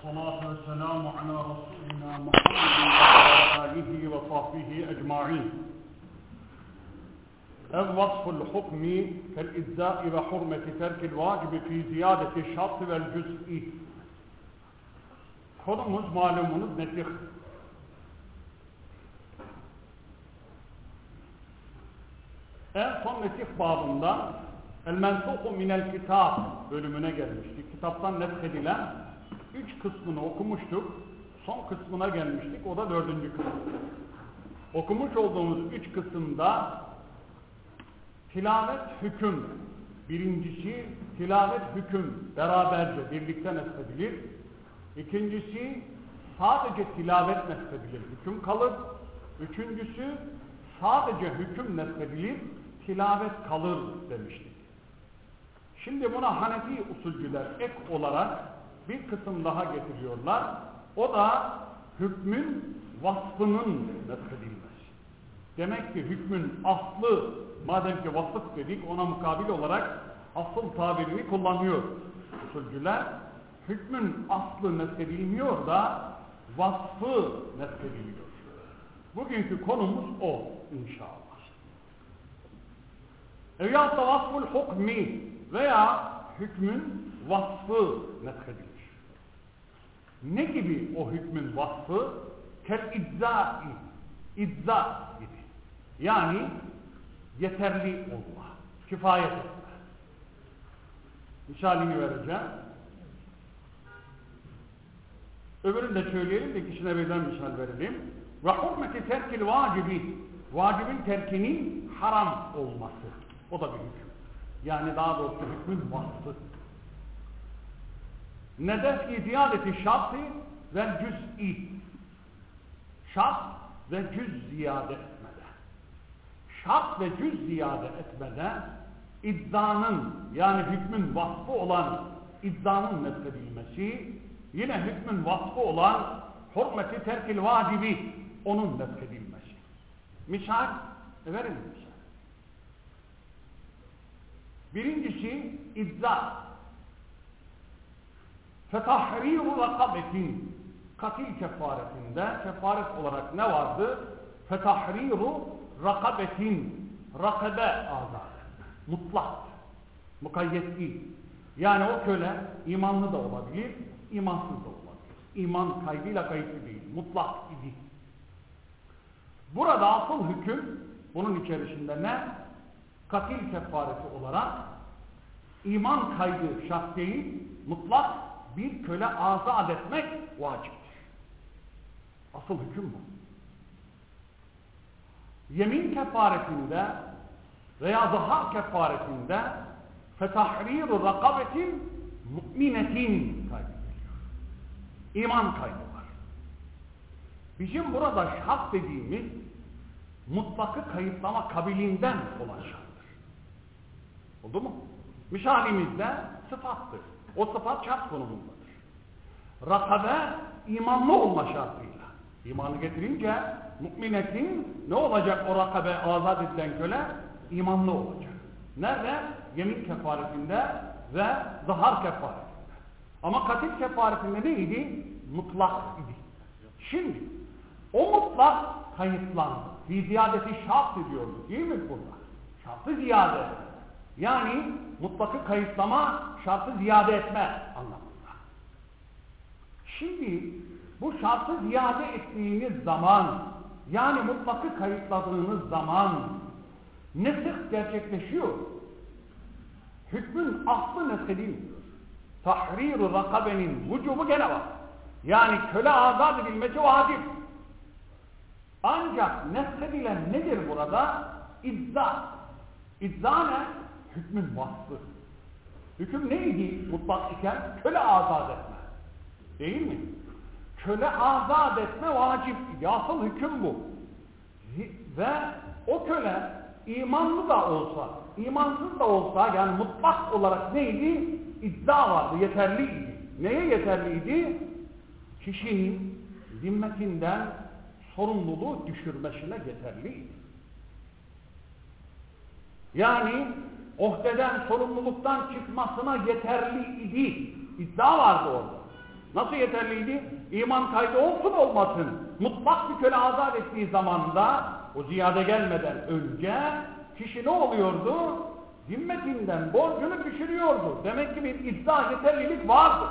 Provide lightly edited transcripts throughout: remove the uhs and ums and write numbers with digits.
والصلاة والسلام على رسولنا محمد وعلى آله وصحبه أجمعين. وصف الحكم كالإجزاء وحرمة ترك الواجب في زiyadة الشرط والجزء. Konumuz malumunuz nesih. En son nesih babında El-Mensuhu minel Kitab bölümüne gelmiştik. Kitaptan neshedilen 3 kısmını okumuştuk. Son kısmına gelmiştik. O da 4. kısım. Okumuş olduğumuz 3 kısımda tilavet hüküm. Birincisi tilavet hüküm beraberce birlikte neshedilir. İkincisi sadece tilavet neshedilir, hüküm kalır. Üçüncüsü sadece hüküm neshedilir, tilavet kalır demiştik. Şimdi buna Hanefi usulcüler ek olarak bir kısım daha getiriyorlar. O da hükmün vasfının neshedilmesi. Demek ki hükmün aslı, madem ki vasıf dedik, ona mukabil olarak asıl tabirini kullanıyor usulcüler. Hükmün aslı neshedilmiyor da vasfı neshediliyor. Bugünkü konumuz o inşallah. Eviyat da vasful hukmi veya hükmün vasfı neshedilir. Ne gibi o hükmün vasfı? Kel-izzâ'i, izza gibi. Yani yeterli olma, kifayet etme. Misalini vereceğim. Öbürünü de söyleyelim de ikisine birden misal verelim. Ve hurmeti terkil vacibi, vacibin terkinin haram olması. O da bir hüküm. Yani daha doğrusu hükmün vasfı. Nedefi ziyadeti şartı ve cüz'i. Şart ve cüz ziyade etmede. Şart ve cüz ziyade etmede idzanın, yani hükmün vasfı olan idzanın neshedilmesi, yine hükmün vasfı olan hurmeti terkil vacibi, onun neshedilmesi. Misal, verin misal. Birincisi idza. Fetahriru rakabetin. Katil kefaretinde kefaret olarak ne vardı? Fetahriru rakabetin. Rakabe azade. Mutlak. Mukayyet değil. Yani o köle imanlı da olabilir, imansız da olabilir. İman kaydıyla kayıtlı değil. Mutlak idi. Burada asıl hüküm bunun içerisinde ne? Katil kefareti olarak iman kaydı şart değil, mutlak bir köle azat etmek vaciptir. Asıl hüküm bu. Yemin kefaretinde veya zahar kefaretinde fetahriru rakabetin mu'minetin kaydı geliyor. İman kaydı var. Bizim burada şart dediğimiz mutlakı kayıtlama kabiliğinden olan şarttır. Oldu mu? Misalimizde sıfattır. O sıfat şart konumundadır. Rakabe imanlı olma şartıyla. İmanı getirince mu'minetin ne olacak o rakabe azat edilen köle? İmanlı olacak. Nerede? Yemin kefaretinde ve zahar kefaretinde. Ama katil kefaretinde neydi? Mutlak idi. Şimdi o mutlak kayıtlandı. Bir ziyadeti şart ediyoruz değil mi burada? Şartı ziyade. Yani mutlakı kayıtlama, şartı ziyade etme anlamında. Şimdi bu şartı ziyade ettiğiniz zaman, yani mutlakı kayıtladığınız zaman nesih gerçekleşiyor. Hükmün aslı neshedilmiyor. Tahriru rakabenin vücubu gene var. Yani köle azat edilmesi vacip. Ancak neshedilen nedir burada? İdza. İdza ne? Hükmün vasfı. Hüküm neydi mutlak iken? Köle azat etme. Değil mi? Köle azat etme vacip. Asıl hüküm bu. Ve o köle imanlı da olsa, imansız da olsa, yani mutlak olarak neydi? İdza vardı, yeterliydi. Neye yeterliydi? Kişinin zimmetinden sorumluluğu düşürmesine yeterliydi. Yani ohdeden, sorumluluktan çıkmasına yeterli idi. İddia vardı orada. Nasıl yeterliydi? İman kaydı olsun olmasın. Mutlak bir köle azat ettiği zamanda o ziyade gelmeden önce kişi ne oluyordu? Zimmetinden borcunu düşürüyordu. Demek ki bir iddia yeterlilik vardı.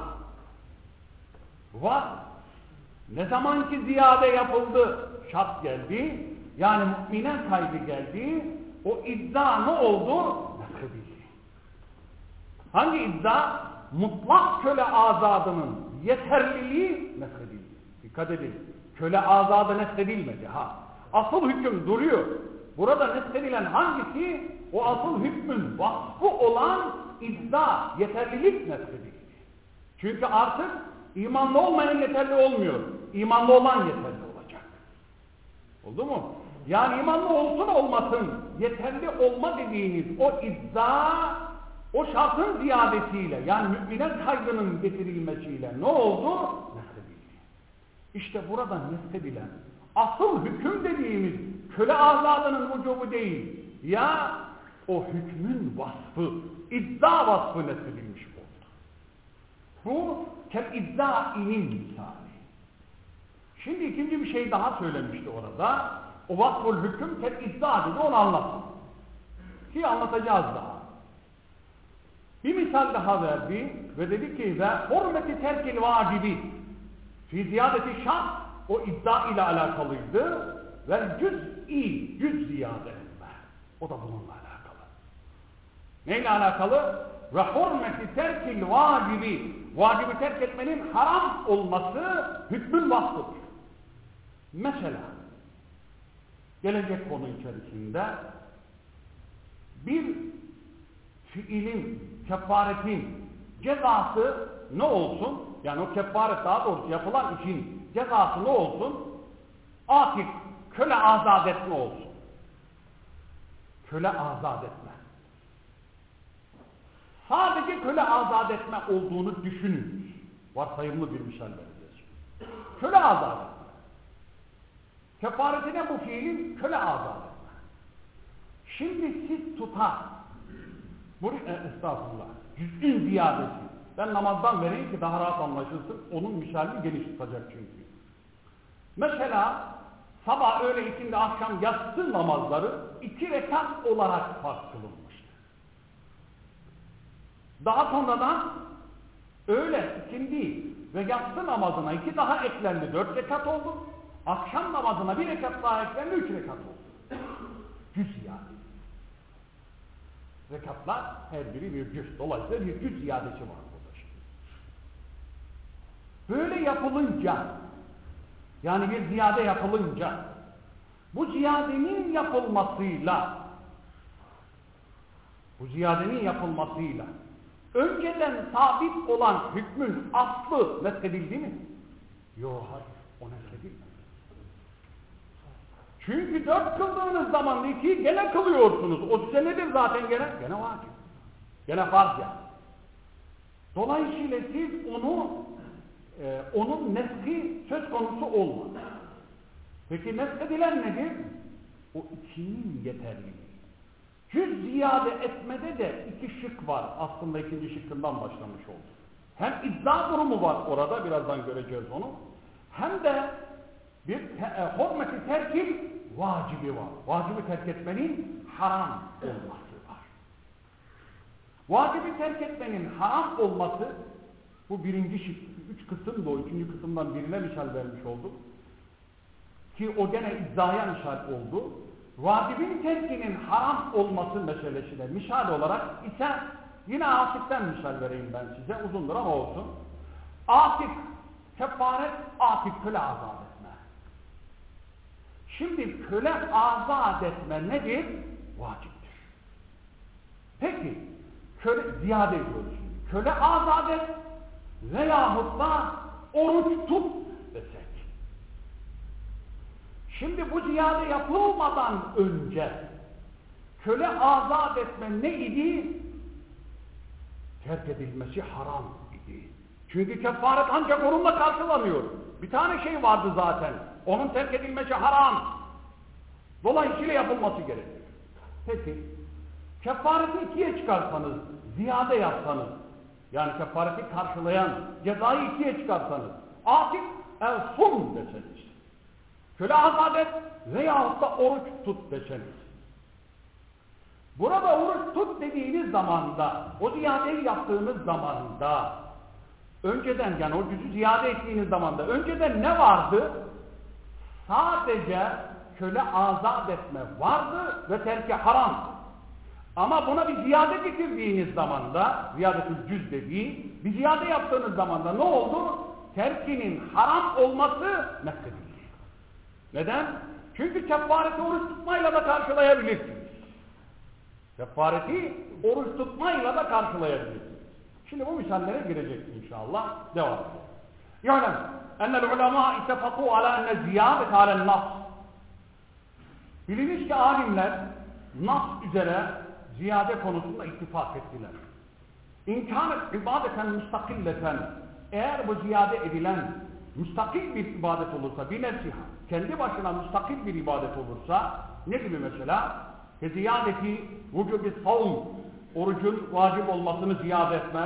Var. Ne zaman ki ziyade yapıldı, şart geldi, yani mümine kaydı geldi, o iddia ne oldu? Nefredildi. Hangi iddia? Mutlak köle azadının yeterliliği nefredildi. Dikkat edin. Köle azadı nefredilmedi. Asıl hüküm duruyor. Burada nefredilen hangisi? O asıl hükmün vasfı olan iddia, yeterlilik nefredildi. Çünkü artık imanlı olmayan yeterli olmuyor. İmanlı olan yeterli olacak. Oldu mu? Yani imanlı olsun olmasın, yeterli olma dediğiniz o iddia, o şartın ziyadesiyle, yani mümine kaydının getirilmesiyle ne oldu? Nefredildi. İşte burada nefredilen asıl hüküm dediğimiz köle azadının vücubu değil, ya o hükmün vasfı, iddia vasfı nefredilmiş oldu. Bu kel-iddâ'inin misali. Şimdi ikinci bir şey daha söylemişti orada. O vasful hüküm kel-iddâ dedi, onu anlattım. Ki anlatacağız daha. Bir misal daha verdi ve dedi ki ve hurmeti terkil vacibi fi ziyadeti şart, o iddia ile alakalıydı ve cüz ziyade etme. O da bununla alakalı. Neyle alakalı? Ve hurmeti terkil vacibi, vacibi terk etmenin haram olması hükmün vasfıdır. Mesela gelecek konu içerisinde bir fiilin, kefaretin cezası ne olsun? Yani o kefaret, daha doğrusu yapılan işin cezası ne olsun? Atik, köle azat etme olsun. Köle azat etme. Sadece köle azat etme olduğunu düşünün. Varsayımlı bir misal vereceğiz. Köle azat etme. Kefaretine bu fiilin köle azat etme. Şimdi siz tutar. Estağfurullah. Cüz'ün ziyadesi. Ben namazdan vereyim ki daha rahat anlaşılsın. Onun misalini geniş tutacak çünkü. Mesela sabah, öğle, ikindi, akşam yatsı namazları 2 rekat olarak farz kılınmıştı. Daha sonradan öğle, ikindi ve yatsı namazına 2 daha eklendi, 4 rekat oldu. Akşam namazına 1 rekat daha eklendi, 3 rekat oldu. Cüz ziyadesi. Rekatlar her biri bir cüz. Dolayısıyla bir cüz ziyadesi var burada şimdi. Böyle yapılınca, yani bir ziyade yapılınca, bu ziyadenin yapılmasıyla önceden sabit olan hükmün aslı nefredildi mi? Yok, hayır. O nefredilmedi. Çünkü 4 kıldığınız zaman 2'yi gene kılıyorsunuz. O size nedir zaten gene? Gene vacip. Gene farz yani. Dolayısıyla siz onun neski söz konusu olmaz. Peki nefredilen nedir? O 2'nin yeterliliği. Cüz ziyade etmede de 2 şık var. Aslında 2. şıkkından başlamış oldu. Hem iddia durumu var orada, birazdan göreceğiz onu. Hem de bir hurmeti terkil vacibi var. Vacibi terk etmenin haram olması var. Vacibi terk etmenin haram olması, bu 1. şık, 3 kısım da o 3. kısımdan birine misal vermiş olduk. Ki o gene iddiaya misal oldu. Vacibin terkinin haram olması meselesine misal olarak ise yine atikten misal vereyim ben size. Uzundur ama olsun. Atik, kefaret, atik köle azat etme. Şimdi köle azat etme nedir? Vaciptir. Peki, köle ziyade ediyoruz şimdi. Köle azat et veyahut da oruç tut desek. Şimdi bu ziyade yapılmadan önce köle azat etme ne idi? Terk edilmesi haram idi. Çünkü kefaret ancak onunla karşılanıyor. Bir tane şey vardı zaten. Onun terk edilmesi haram. Dolayısıyla yapılması gerekiyor. Peki, kefareti 2'ye çıkarsanız, ziyade yapsanız, yani kefareti karşılayan cezayı ikiye çıkarsanız, atik el-sum deseniz, köle azat et veyahut da oruç tut deseniz. Burada oruç tut dediğiniz zamanda, o ziyadeyi yaptığınız zamanda, önceden yani o cüzü ziyade ettiğiniz zamanda, önceden ne vardı? Sadece köle azat etme vardı ve terki haram. Ama buna bir ziyade getirdiğiniz zamanda, ziyadetül cüz dediği, bir ziyade yaptığınız zamanda ne oldu? Terkinin haram olması meselesi. Neden? Çünkü kefareti oruç tutmayla da karşılayabilirsiniz. Kefareti oruç tutmayla da karşılayabilirsiniz. Şimdi bu misallere girecek inşallah. Devam edelim. Yani ennel ulema ittifakû alâ enne ziyadet alen nas. Biliniz ki alimler nas üzere ziyade konusunda ittifak ettiler. İmkânet ibadeten müstakilleten, eğer bu ziyade edilen müstakil bir ibadet olursa, bir nefsiha, kendi başına müstakil bir ibadet olursa, ne gibi mesela? Ziyadeti vücubi savm, orucun vacip olmasını ziyade etme,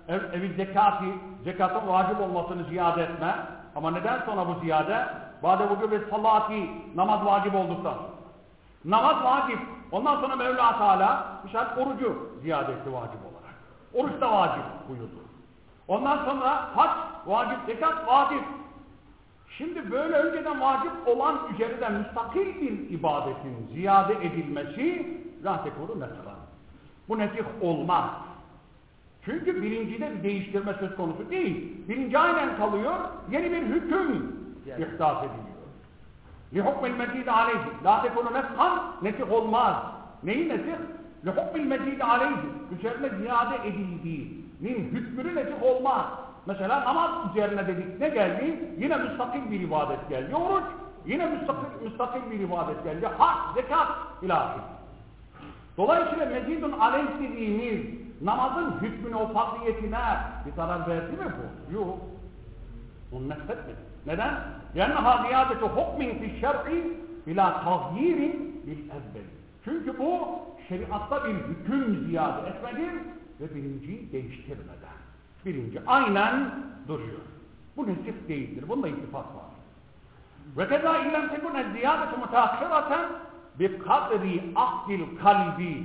zekatın vacip olmasını ziyade etme, ama neden sonra bu ziyade? Bade vücubi salati, namaz vacip olduktan sonra. Namaz vacip, ondan sonra Mevla Teala mesela orucu ziyade etti vacip olarak. Oruç da vacip buyurdu. Ondan sonra hac vacip, zekat vacip. Şimdi böyle önceden vacip olan üzerinden müstakil bir ibadetin ziyade edilmesi la tekuru nesran. Bu nesih olmaz. Çünkü birincide bir değiştirme söz konusu değil. Birinci aynen kalıyor, yeni bir hüküm ihdas ediliyor. لِحُكْمِ الْمَزِيدِ عَلَيْهِ لَا تَكُنُ نَسْخًا nesih olmaz. Neyi nesih? لِحُكْمِ الْمَزِيدِ عَلَيْهِ üzerine ziyade edildiğinin hükmünü nesih olmaz. Mesela namaz üzerine dedik ne geldi? Yine müstakil bir ibadet geldi. Oruç yine müstakil bir ibadet geldi. Hac, zekat ilahi. Dolayısıyla mezidun aleyh dediğimiz namazın hükmüne, o fazliyetine bir zarar verdi mi bu? Yok. Onu nesletmedi. Neden? لَنَّهَا زِيَادَةُ حُكْمٍ فِي الشَّرْعِ بِلَا تَغْيِيرٍ بِالْاَذْبَلِ. Çünkü bu şeriatta bir hüküm ziyade etmedir ve birinciyi değiştirmeden. Birinci aynen duruyor. Bu nesih değildir. Bunda ittifak var. وَكَذَا اِلَّمْ تَكُنَ الزِّيَادَةُ مُتَاخِرَةً بِقَدْرِ اَقْدِ الْقَلْبِ.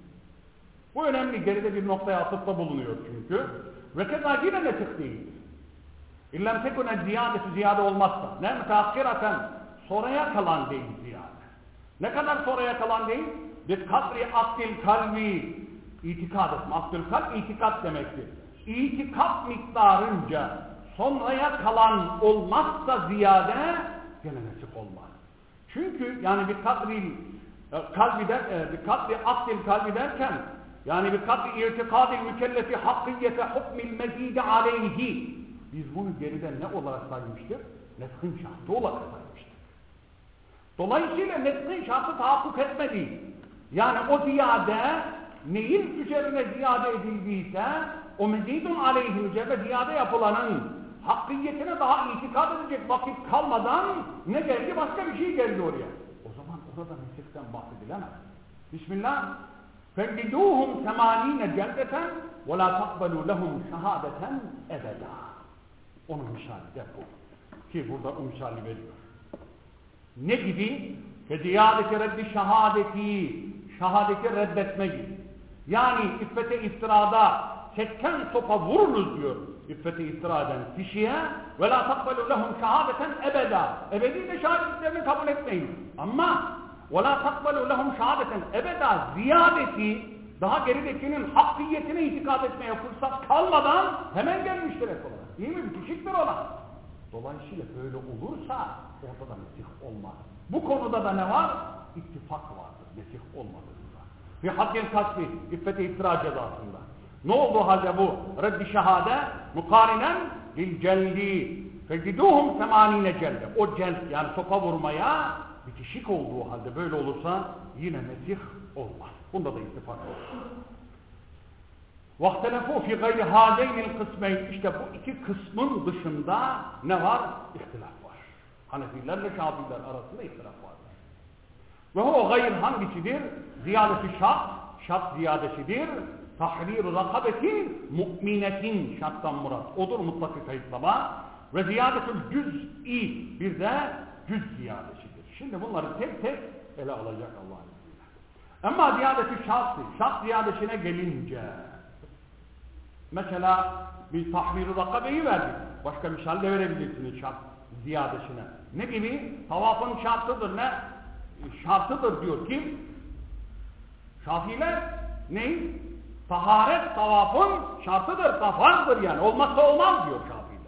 Bu önemli, geride bir noktaya atıfta bulunuyor çünkü. وَكَذَا yine nesih değildir. İllem tekune ziyade olmazsa. Ne müteakkiraten sonraya kalan değil ziyade. Ne kadar sonraya kalan değil? Bir kadri akdil kalbi itikad etme. Akdil kalb itikat demektir. İtikat miktarınca sonraya kalan olmazsa ziyade gene nesih olmaz. Çünkü yani bir kadri akdil kalbi derken yani bir kadri irtikadil mükellefi hakkiyete hukmil mezide aleyhi. Biz bunu geriden ne olarak saymıştık? Neshin şartı olarak saymıştık. Dolayısıyla neshin şartı tahakkuk etmedi. Yani o ziyade neyin üzerine ziyade edildiyse o mezidun aleyhin üzerine ziyade yapılanın hakkiyetine daha itikad edecek vakit kalmadan ne geldi? Başka bir şey geldi oraya. O zaman orada nesihten bahsedilemez. Bismillah. فَلِّدُوهُمْ ثَمَانِينَ جَلْدَةً وَلَا تَقْبَلُوا لَهُمْ شَهَادَةً اَبَدًا. Onun misali de bu. Ki burada o misali veriyor. Ne gibi? Fediyadeki reddi şehadeti reddetme gibi. Yani iffete iftirada çekken sopa vurunuz diyor. İffete iftira eden kişiye ve la takbelu lehum şehadeten ebeda. Ebedi de şehadetlerini kabul etmeyin. Ama ve la takbelu lehum şehadeten ebeda ziyadeti daha geridekinin hakkiyetine itikad etmeye fırsat kalmadan hemen gelmiştir hep olarak. Değil mi? Bitişiktir ona. Dolayısıyla böyle olursa ortada nesih olmaz. Bu konuda da ne var? İttifak vardır. Nesih olmadığında. Fi hakkil kasbi, iffete iftira cezasında. Ne oldu halde bu? Reddi şehade mukarinen lil celdi. Feciduhum semanine celde. O celd yani sopa vurmaya bitişik olduğu halde böyle olursa yine nesih olmaz. Bunda da ittifak olur. وَاخْتَلَفُوا فِي غَيْرِ هَذَيْنِ الْقِسْمَيْنِ. İşte bu iki kısmın dışında ne var? İhtilaf var. Hanefilerle Şafiiler arasında ihtilaf vardır. Ve o gayr hangisidir? Ziyadesi şart ziyadesidir. tahriru rakabetin mu'minetin şarttan murat. Odur mutlak kayıtlama. Ve ziyadetül cüz'i bir de cüz ziyadesidir. Şimdi bunları tek tek ele alacak Allah'ın izniyle. Ama ziyadetü şartı, şart ziyadesine gelince mesela bir tahriru rakabeyi verdik. Başka misal de verebilirsiniz şart ziyadesine. Ne gibi? Tavafın şartıdır ne? Şartıdır diyor kim? Şafiiler ne? Taharet tavafın şartıdır, tafarzdır yani. Olmazsa olmaz diyor Şafiiler.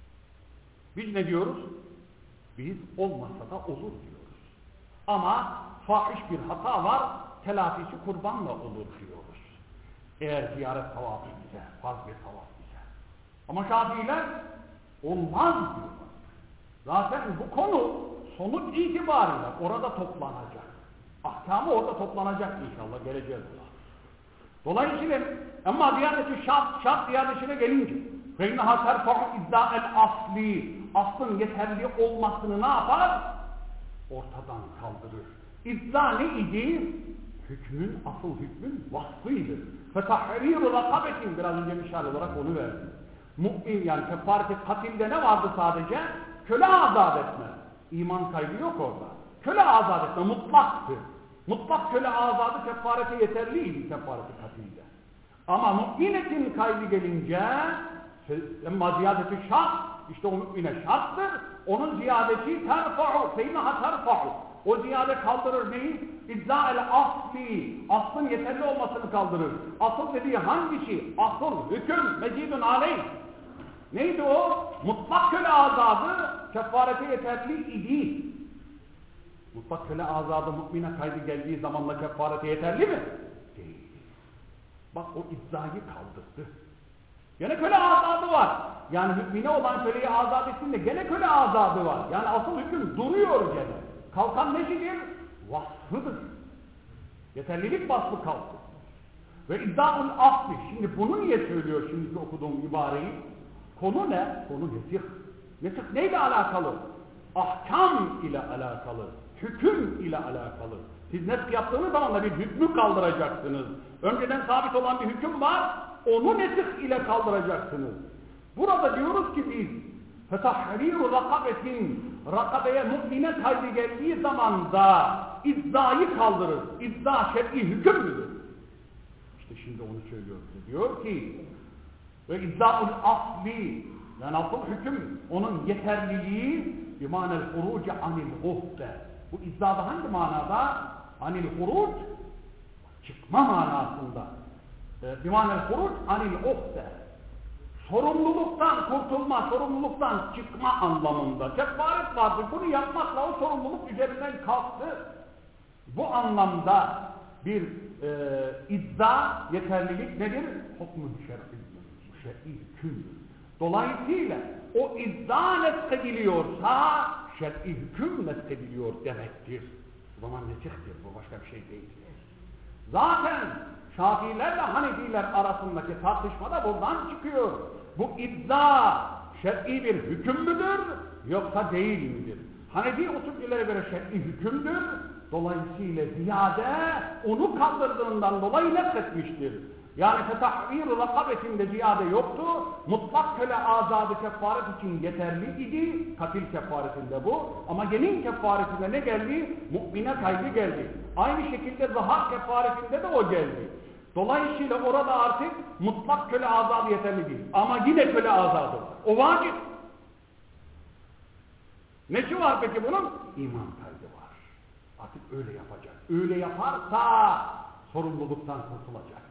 Biz ne diyoruz? Biz olmazsa da olur diyoruz. Ama fahiş bir hata var, telafisi kurbanla olur diyoruz. Eğer ziyaret tavafı ise, farz bir tavaf ise. Ama Şafiiler olmaz diyorlar. Zaten bu konu sonuç itibariyle orada toplanacak. Ahkamı orada toplanacak inşallah, geleceğiz buna. Dolayısıyla ama ziyadeti şart ziyadesine gelince فَاِنَّهَا تَرْفَعُ اِذَّاءَ الْاَصْلِ aslın yeterli olmasını ne yapar? Ortadan kaldırır. İzza ne idi? Hükmün, asıl hükmün vasfıydı. فَتَحْرِيرُ رَقَبَةٍ biraz önce misal olarak onu verdim. Mu'min yani kefareti katilde ne vardı sadece? Köle azat etme. İman kaybı yok orada. Köle azat etme mutlaktı. Mutlak köle azadı kefarete yeterliydi kefareti katilde. Ama mü'minetin kaybı gelince emma ziyadeti şart işte o mü'mine şarttır. Onun ziyadeti terfa'u feynaha terfa'u. O ziyade kaldırır neyi? İzza'el asli. Aslın yeterli olmasını kaldırır. Asıl dediği hangisi? Asıl, hüküm, mezidun aleyh. Neydi o? Mutlak köle azadı kefarete yeterli idi. Mutlak köle azadı mümine kaydı geldiği zamanla kefarete yeterli mi? Değil. Bak o izzayı kaldırdı. Gene köle azadı var. Yani mümine olan köleyi azat etsin de gene köle azadı var. Yani asıl hüküm duruyor gene. Kalkan nedir? Vasfıdır. Yeterlilik vasfı kalktı. Ve iddiaul asli. Şimdi bunu niye söylüyor şimdiki okuduğum ibareyi? Konu ne? Konu nesih. Nesih neyle alakalı? Ahkam ile alakalı. Hüküm ile alakalı. Siz nesih yaptığınız zaman da bir hükmü kaldıracaksınız. Önceden sabit olan bir hüküm var. Onu nesih ile kaldıracaksınız. Burada diyoruz ki biz فَتَحْرِيرُ رَقَبَةٍ Rakabeye mu'mine kaydı geldiği zaman da izzayı kaldırır. İzza şer'i hüküm müdür? İşte şimdi onu söylüyor. Diyor ki ve izza'ul asli yani asıl hüküm onun yeterliliği bimanel huruci anil uhde. Bu izzada hangi manada? Anil huruc çıkma manasında. Bimanel huruc anil uhde. Sorumluluktan kurtulma, sorumluluktan çıkma anlamında. Kefaret vardır. Bunu yapmakla o sorumluluk üzerinden kalktı. Bu anlamda bir iddia, yeterlilik nedir? Hukmun şer'i hükümdür. Dolayısıyla o iddia neskediliyorsa şer'i hüküm neskediliyor demektir. O zaman nesihtir. Bu başka bir şey değil. Zaten Şafiilerle Hanefiler arasındaki tartışma da buradan çıkıyor. Bu iddia şer'i bir hüküm müdür yoksa değil midir? Hanefi usulcülere göre şer'i hükümdür. Dolayısıyla ziyade onu kaldırdığından dolayı nesletmiştir. Yani fetahviru rakabetinde ziyade yoktu. Mutlak köle azadı kefaret için yeterli idi. Katil kefaretinde bu. Ama yemin kefaretinde ne geldi? Mu'mine kaydı geldi. Aynı şekilde zahar kefaretinde de o geldi. Dolayısıyla orada artık mutlak köle azadı yeterli değil. Ama yine köle azadı var. O vacip. Nesi var peki bunun? İman kaydı var. Artık öyle yapacak. Öyle yaparsa sorumluluktan kurtulacak.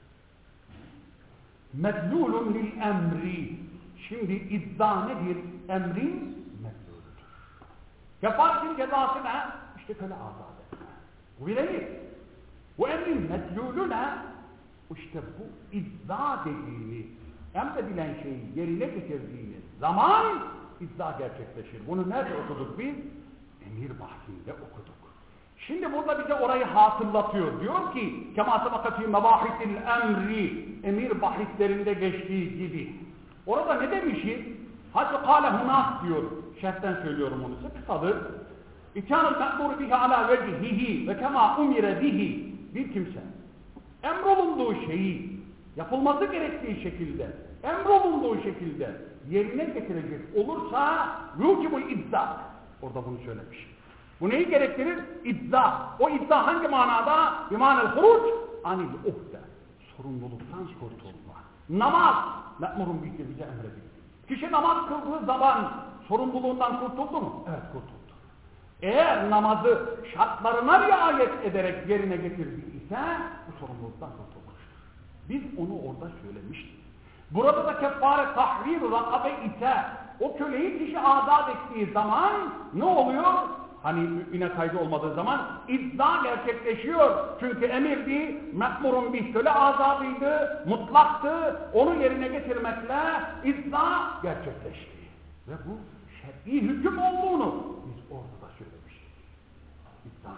Medlulun lil emri. Şimdi iddia nedir? Emrin medluludur. Kefaretin cezası ne? İşte köle azat etme. Bu bilelim. Bu emrin medlulü ne? İşte bu iddia dediğini, emredilen şeyi yerine getirdiğiniz zaman iddia gerçekleşir. Bunu nerede okuduk biz? Emir bahsinde okuduk. Şimdi burada bize orayı hatırlatıyor. Diyor ki kema sabakati mebahitil emri emir bahislerinde geçtiği gibi. Orada ne demişiz? Hatta kâle hunâk diyor. Şerhten söylüyorum onu. Kısadır. İkânul me'mûr bihi alâ vecihihi ve kemâ umire bihi bir kimse emrolunduğu şeyi yapılması gerektiği şekilde, emrolunduğu şekilde yerine getirecek olursa yucibul izzâ. Orada bunu söylemiş. Bu neyi gerektirir? İzzâ. O izzâ hangi manada? Bimanel huruc anil uhde. Sorumluluktan kurtulma. Namaz. Me'murun bihi bize emredildi. Kişi namaz kıldığı zaman sorumluluğundan kurtuldu mu? Evet, kurtuldu. Eğer namazı şartlarına riayet ederek yerine getirdi ise bu sorumluluktan kurtulmuştur. Biz onu orada söylemiştik. Burada da keffare tahrir rakabe ise o köleyi kişi azat ettiği zaman ne oluyor? Hani mümine kaydı olmadığı zaman izza gerçekleşiyor. Çünkü emirdi, me'murun bih, köle azadıydı, mutlaktı. Onu yerine getirmekle izza gerçekleşti. Ve bu şer'i hüküm olduğunu biz orada da söylemiştik. İzza.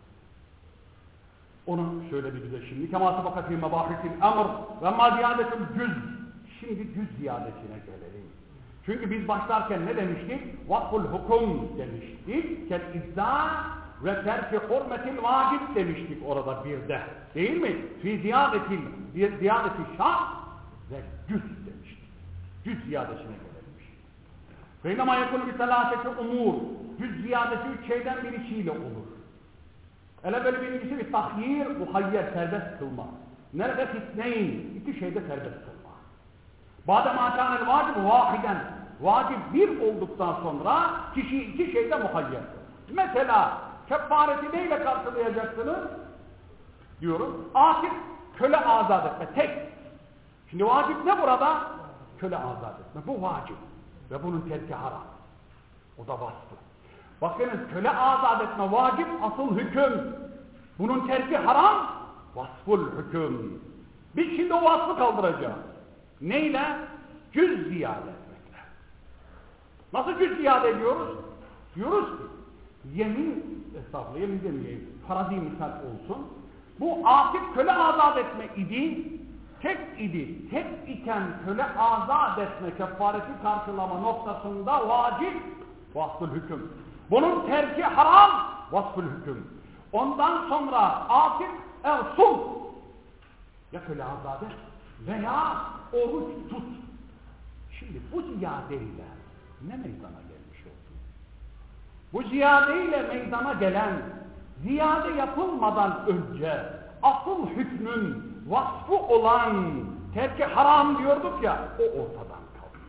Onu söyledi bize şimdi. Kema sabaka fî mebâhisil emr ve mâ ziyâdetul cüz. Şimdi cüz ziyadesine gelelim. Çünkü biz başlarken ne demiştik? Vakful hukum demiştik. Kel izza ve terki hurmetil vacib demiştik orada bir de. Değil mi? Fi ziyadeti şart ve cüz demiştik. Cüz ziyadesine gelelim. Feynama yakunu bi selâseti umur. Cüz ziyadesi 3 şeyden birisiyle olur. Ele böyle birincisi bir tahyir, muhayyer, serbest kılma. Nerede fitneyn? 2 şeyde serbest kılma. Bâdemâ kânel vâcib vâhiden. Vacip bir olduktan sonra kişi 2 şeyde muhayyer. Mesela kefareti neyle karşılayacaksınız? Diyorum. Akif köle azat etme. Tek. Şimdi vacip ne burada? Köle azat etme. Bu vacip. Ve bunun terki haram. O da vasfı. Bakınız köle azat etme vacip, asıl hüküm. Bunun terki haram, vasful hüküm. Biz şimdi o vasfı kaldıracağız. Neyle? Cüz ziyade etmekle. Nasıl cüz ziyade ediyoruz? Diyoruz ki, yemin, estağfurullah yemin demeyeyim, farazi misal olsun. Bu akif köle azat etme idi, tek idi. Tek iken köle azat etme kefareti karşılama noktasında vacip, vasful hüküm. Bunun terki haram, vasful hüküm. Ondan sonra akif el-sul. Ya köle azat et veya oruç tut. Şimdi bu ziyadeyle ne meydana gelmiş oldu? Bu ziyadeyle meydana gelen, ziyade yapılmadan önce asıl hükmün vasfı olan terki haram diyorduk ya, o ortadan kalmış.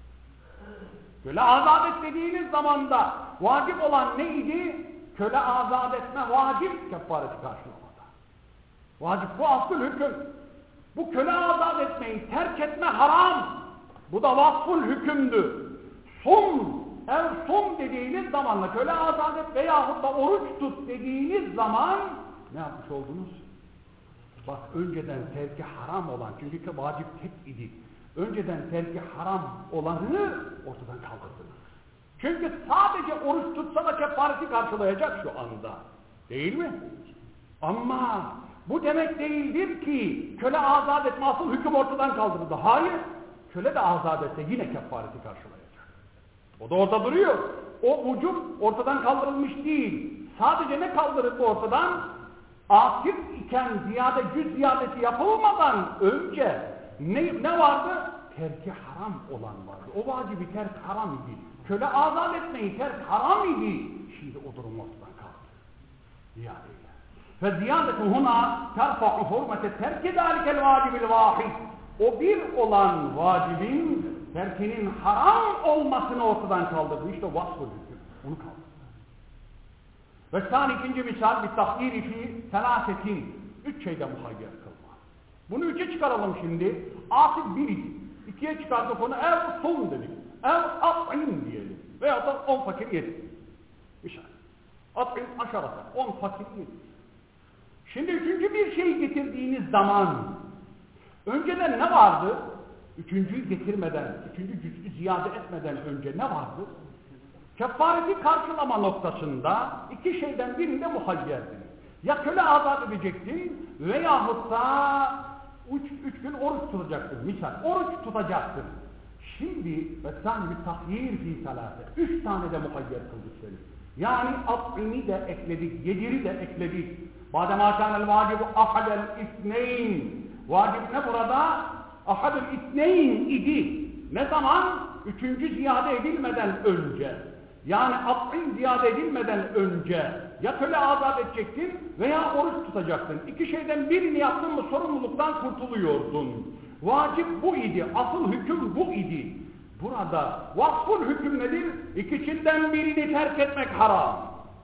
Köle azat et dediğiniz zamanda vacip olan neydi? Köle azat etme vacip, kefareti karşılamada. Vacip bu asıl hüküm. Bu köle azat etmeyi terk etme haram. Bu da vasful hükümdü. Sum, sum dediğiniz zamanla köle azat et veyahut da oruç tut dediğiniz zaman ne yapmış oldunuz? Bak önceden terki haram olan, çünkü vacip tek idi. Önceden terki haram olanı ortadan kaldırdınız. Çünkü sadece oruç tutsa da kefareti karşılayacak şu anda. Değil mi? Ama bu demek değildir ki köle azat etme asıl hüküm ortadan kaldırıldı. Hayır. Köle de azat etse yine kefareti karşılayacak. O da orada duruyor. O vücub ortadan kaldırılmış değil. Sadece ne kaldırıldı ortadan? Akif iken cüz ziyadesi yapılmadan önce ne vardı? Terki haram olan vardı. O vacibi terk haram idi. Köle azat etmeyi terk haram idi. Şimdi o durum ortadan kaldı. Ziyadeyle. Ve ziyadetu huna terfa'u hurmete terki dâlikel vacibil vâhid. O bir olan vacibin terkinin haram olmasını ortadan kaldırdı. İşte vasfı hüküm. Onu kaldırdı. Ve sen ikinci misal bir tahkiri fi selâsetin. 3 şeyde muhayyer kılma. Bunu 3'e çıkaralım şimdi. Asıl 1 idi. 2'ye çıkardık onu ev son dedik. Ev at'in diyelim. Veya da 10 fakir yedik. Misal. At'in aşarata. 10 fakir yedik. Şimdi 3. bir şey getirdiğiniz zaman önceden ne vardı? 3.'yü getirmeden, 3. cüz'ü ziyade etmeden önce ne vardı? Kefareti karşılama noktasında 2 şeyden birinde muhayyerdin. Ya köle azat edecektin veyahut da 3 gün oruç tutacaktın. Misal oruç tutacaktın. Şimdi vesani bir tahyir fi salate. 3 tane de muhayyer kıldık seni. Yani at'ini de ekledik, yediri de ekledik. Bademâ kânel vâcibu ahadel isneyn. Vacip ne burada? Ahadül itneyn idi. Ne zaman? Üçüncü ziyade edilmeden önce. Yani at'in ziyade edilmeden önce ya köle azat edecektin veya oruç tutacaktın. İki şeyden birini yaptın mı sorumluluktan kurtuluyordun. Vacip bu idi. Asıl hüküm bu idi. Burada vasful hüküm nedir? İkisinden birini terk etmek haram.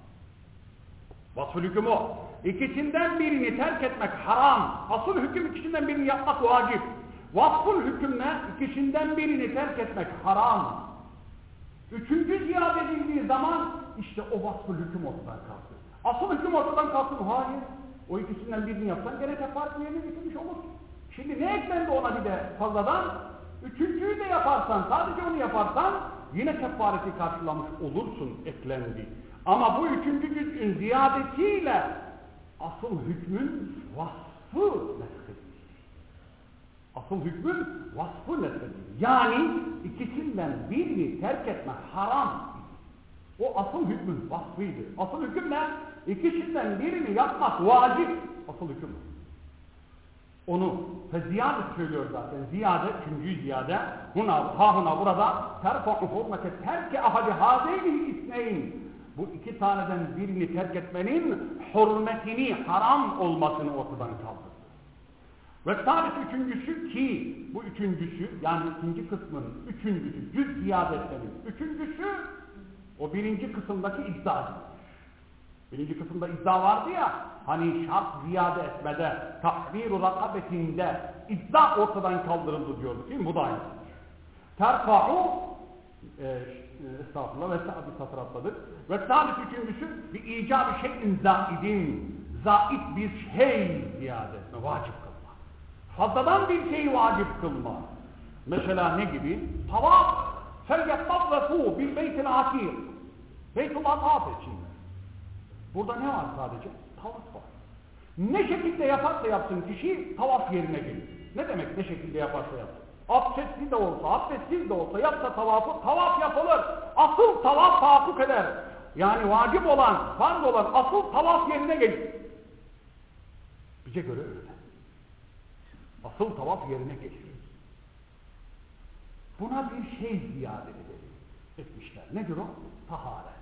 Vasful hüküm o. İkisinden birini terk etmek haram. Asıl hüküm ikisinden birini yapmak vacip. Vasful hüküm ne? İkisinden birini terk etmek haram. Üçüncü ziyade edildiği zaman işte o vasful hüküm ortadan kalktı. Asıl hüküm ortadan kalktı mı? Hayır. O ikisinden birini yapsan gene kefaret yerine getirmiş olursun. Şimdi ne eklendi ona bir de fazladan? Üçüncüyü de yaparsan, sadece onu yaparsan yine kefareti karşılamış olursun eklendi. Ama bu üçüncü cüz'ün ziyadetiyle asıl hükmün vasfı neshedildi. Asıl hükmün vasfı neshedildi. Yani ikisinden birini terk etme haram. O asıl hükmün vasfıydı. Asıl hüküm ne? İkisinden birini yapmak vacip. Asıl hüküm. Onu ziyade söylüyor zaten. Ziyade, üçüncü ziyade. Huna burada terfa'u hurmete terki ahadi hazeyni isneyn. Bu iki taneden birini terk etmenin hürmetini, haram olmasını ortadan kaldırdı. Ve tabi üçüncüsü ki, bu üçüncüsü, yani ikinci kısmın üçüncüsü, cüz ziyade etmenin üçüncüsü, o birinci kısımdaki iddia. Birinci kısımda iddia vardı ya, hani şart ziyade etmede, tahrir-u rakabetinde iddia ortadan kaldırıldı diyorduk değil mi? Bu da aynısı. Terfa'u, estağfurullah, ve sabit satır atladık. Ve sabit üçüncüsü, bir icab-ı şeyin zaidin, zait bir şey ziyade etme, vacip kılma. Fazladan bir şeyi vacip kılma. Mesela ne gibi? Tavaf, فَلْيَطَّوَّفُوا بِالْبَيْتِ الْعَتِيقِ Beytullah tavaf için. Burada ne var sadece? Tavaf var. Ne şekilde yaparsa yapsın kişi tavaf yerine gelir. Ne demek ne şekilde yaparsa yapsın? Abdestli de olsa, abdestsiz de olsa yapsa tavafı, tavaf yapılır. Asıl tavaf tahakkuk eder. Yani vacip olan, farz olan asıl tavaf yerine gelir. Bize göre öyle. Asıl tavaf yerine gelir. Buna bir şey ziyade etmişler. Nedir o? Taharet.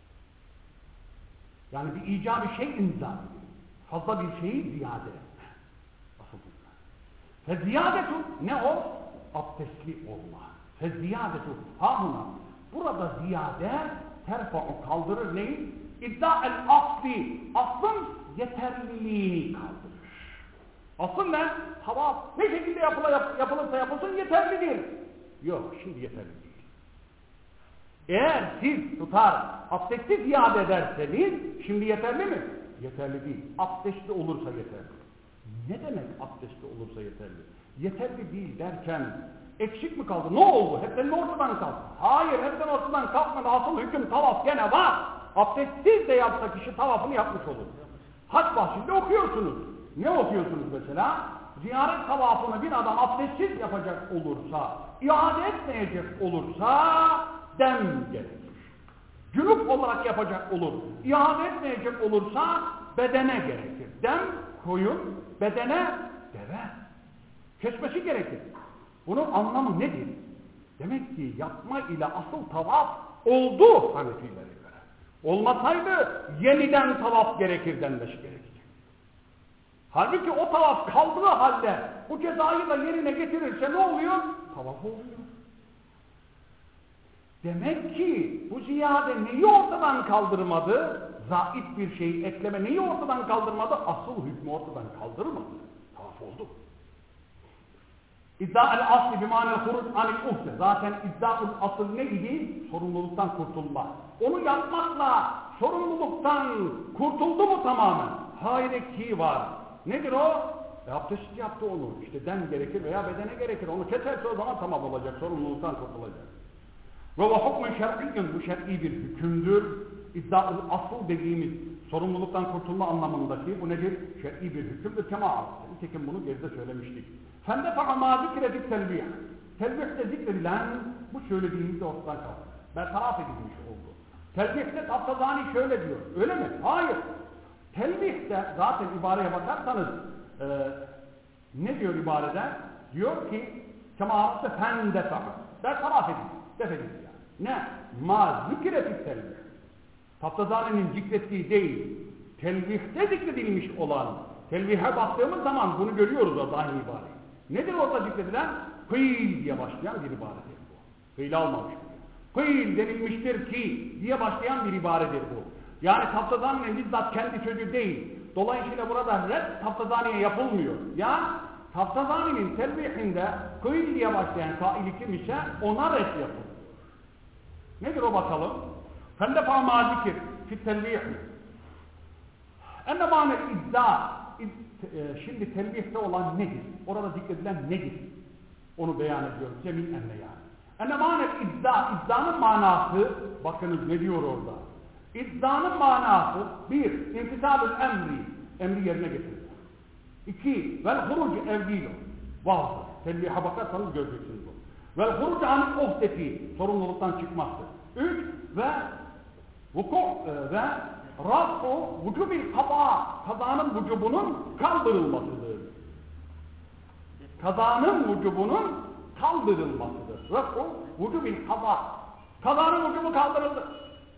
Yani bir icab-ı şey imza. Fazla bir şeyi ziyade etme. Asıl bunlar. Feziyadetu ne o? Abdestli olma. Feziyadetu hahuna. Burada ziyade terfa'u kaldırır neyi? İdda'el asli. Aslın yeterliliğini kaldırır. Asıl ne? Tavaf. Ne şekilde yapılırsa yapılsın yeterlidir. Yok şimdi yeterli değil. Eğer siz tutar abdesti ziyade ederseniz şimdi yeterli mi? Yeterli değil. Abdestli olursa yeterli. Ne demek abdestli olursa yeterli? Yeterli değil derken eksik mi kaldı? Ne oldu? Hepten ortadan kalktı. Hayır hepten ortadan kalkmadı. Asıl hüküm tavaf gene var. Abdestsiz de yapsa kişi tavafını yapmış olur. Hac bahçinde okuyorsunuz. Ne okuyorsunuz mesela? Ziyaret tavafını bir adam abdestsiz yapacak olursa, iade etmeyecek olursa dem gerekir. Cünüp olarak yapacak olur. İade etmeyecek olursa bedene gerekir. Dem koyun, bedene deve. Kesmesi gerekir. Bunun anlamı nedir? Demek ki yapma ile asıl tavaf oldu Hanefilere göre. Olmasaydı yeniden tavaf gerekir denmesi gerekir. Halbuki o tavaf kaldığı halde bu cezayı da yerine getirirse ne oluyor? Tavaf oluyor. Demek ki bu ziyade neyi ortadan kaldırmadı? Zait bir şeyi ekleme neyi ortadan kaldırmadı? Asıl hükmü ortadan kaldırmadı. Tavaf oldu. İdda'el asli bimanel huruc anil uhde. Zaten idda'ul asıl ne idi? Sorumluluktan kurtulma. Onu yapmakla sorumluluktan kurtuldu mu tamamen? Hayır eksiği var. Nedir o? Abdestsiz yaptı onu. İşte dem gerekir veya bedene gerekir. Onu keserse o zaman tamam olacak. Sorumluluktan kurtulacak. Ve hukmun şer'iyyün. Bu şer'i bir hükümdür. İdda'ul asıl dediğimiz sorumluluktan kurtulma anlamındaki bu nedir? Şer'i bir hükümdür. Kema nitekim bunu geride söylemiştik. Fendefa'a ma zikredik telbih. Telbih'te zikredilen bu söylediğimiz de ortadan kaldı. Bertaraf edilmiş oldu. Telbih'te Taftazani şöyle diyor. Öyle mi? Hayır. Telbih'te zaten ibareye bakarsanız Ne diyor ibarede? Diyor ki kemâhâtte fendefa. Bertaraf edin. Def edin yani. Ne? Ma zikret-i telvih. Taftazani'nin zikrettiği değil, telvihte zikredilmiş olan, telvihe baktığımız zaman bunu görüyoruz orada aynı ibare. Nedir orada zikredilen? Kıyl diye başlayan bir ibaredir bu. Kıyl almamış. Kıyl denilmiştir ki diye başlayan bir ibaredir bu. Yani Taftazani'nin bizzat kendi sözü değil. Dolayısıyla burada red Taftazani'ye yapılmıyor. Ya Taftazani'nin telvihinde kıyl diye başlayan kaili kim ise ona red yapılıyor. Nedir o bakalım? Fendefa ma zikir fi telvih. Enne mâne iddia. Şimdi telvihte olan nedir? Orada zikredilen nedir? Onu beyan ediyorum. Zemin enne yani. Enne mâne iddia. İddianın manası, bakınız ne diyor orada? İddianın manası, bir, imtisalül emri. Emri yerine getirir. İki, vel hurucu evliyle. Vahdır. Telvihe bakarsanız göreceksiniz bu. Vel hurucu anil uhdeti. Sorumluluktan çıkmaktır. Üç, ve vuku' ve rafu vücubil kaza. Kazanın vücubunun kaldırılmasıdır. Kazanın vücubunun kaldırılmasıdır. Rafu vücubil kaza. Kazanın vücubu kaldırıldı.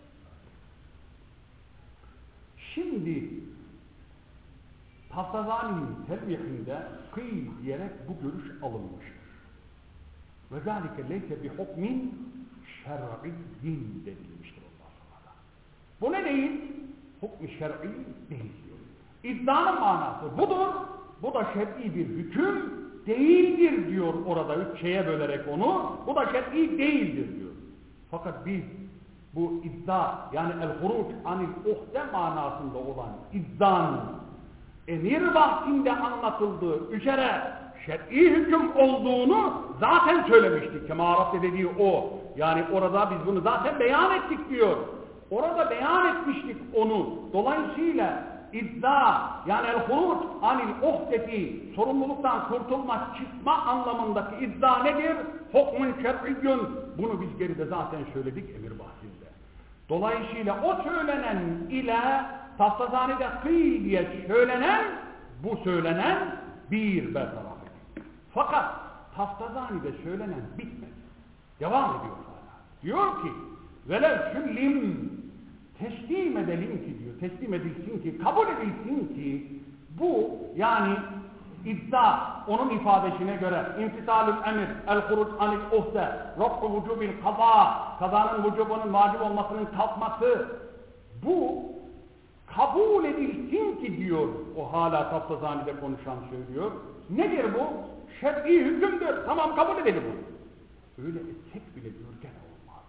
Şimdi Taftazani'nin telvihinde kıyl diyerek bu görüş alınmıştır. Ve zâlike leyse bi hukmin şer'iyyin denilmiştir ondan sonra da. Bu ne değil? Hukm-i şer'i değil diyor. İddianın manası budur. Bu da şer'i bir hüküm değildir diyor orada üç şeye bölerek onu. Bu da şer'i değildir diyor. Fakat biz bu iddia yani el-huruc anil uhde manasında olan iddianın emir vaktinde anlatıldığı üzere şer'i hüküm olduğunu zaten söylemiştik. Kema Arap'ta dediği o. Yani orada biz bunu zaten beyan ettik diyor. Orada beyan etmiştik onu. Dolayısıyla iddia yani el-huruc anil uhdeti sorumluluktan kurtulma, çıkma anlamındaki iddia nedir? Hukmun şer'iyyün. Bunu biz geride zaten söyledik emir bahsinde. Dolayısıyla o söylenen ile Taftazani'de kıyl diye söylenen, bu söylenen bir bertaraf ediyor. Fakat Taftazani'de söylenen bitmedi. Devam ediyor hala. Diyor ki velev süllim teslim edelim ki diyor, teslim edilsin ki, kabul edilsin ki bu yani iddia onun ifadesine göre imtisalül emir, el-huruc anil uhde, raf'u vücubil kaza, kazanın vücubunun vacip olmasının kalkması bu kabul edilsin ki diyor o hala Taftazani'de konuşan söylüyor. Nedir bu? Şer'i hükümdür. Tamam kabul edelim bunu. Öyle etsek bile diyor gene olmaz.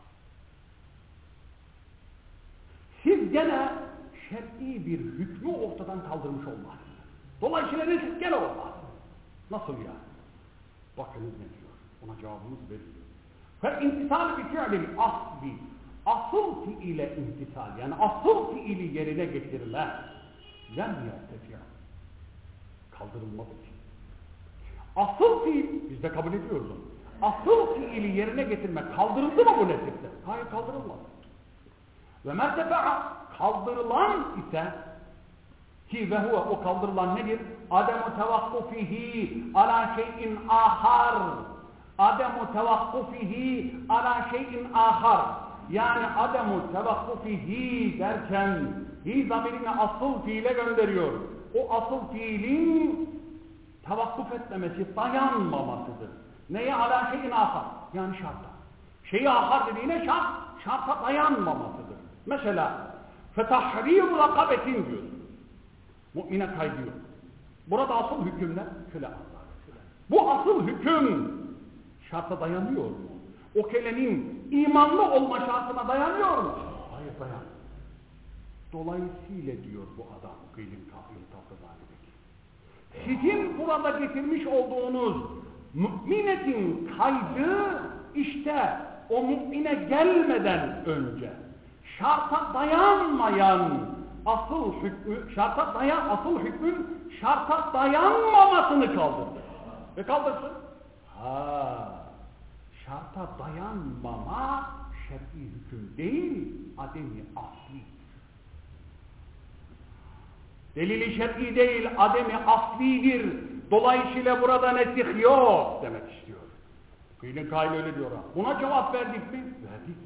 Siz gene şer'i bir hükmü ortadan kaldırmış olmaz. Dolayısıyla ne siz gene olmaz. Nasıl yani? Bakınız ne diyor. Ona cevabımız veriyor. Fe intisal bi fi'lil asli. Asıl fiile intisal yani asıl fiili yerine getirme. Lem yertefi'a. Kaldırılmaz için. Asıl fiil, biz de kabul ediyoruz onu. Asıl fiili yerine getirme kaldırıldı mı bu nesipte? Hayır kaldırılmadı. Ve mertefa'a kaldırılan ise ki ve huve o kaldırılan nedir? Ademu tevakkufihi ala şeyin ahar. Ademu tevakkufihi ala şeyin ahar. Yani ademu tevakkufihi derken hi zamirini asıl fiile gönderiyor. O asıl fiilin tevakkuf etmemesi, dayanmamasıdır. Neye? Ala şeyin ahar. Yani şarta. Şeyi ahar dediğine şarta dayanmamasıdır. Mesela fetahrim rakabetin diyor. Mü'mine kaydıyor. Burada asıl hükümler şöyle Allah. Bu asıl hüküm şarta dayanıyor mu? O kelenin imanlı olma şartına dayanıyor mu? Hayır dayanmıyor. Dolayısıyla diyor bu adam kıylin kailin Taftazani'deki. Sizin burada getirmiş olduğunuz mü'minetin kaydı işte o mü'mine gelmeden önce şarta dayanmayan asıl hükmü, asıl hükmün şarta dayanmamasını kaldırdı. Ve kaldırsın. Şarta dayanmama şer'i hüküm değil, ademi asli. Delili şer'i değil, ademi aslidir. Dolayısıyla burada nesih yok demek istiyor. Fiilin kaili öyle diyor. Buna cevap verdik mi? Verdik.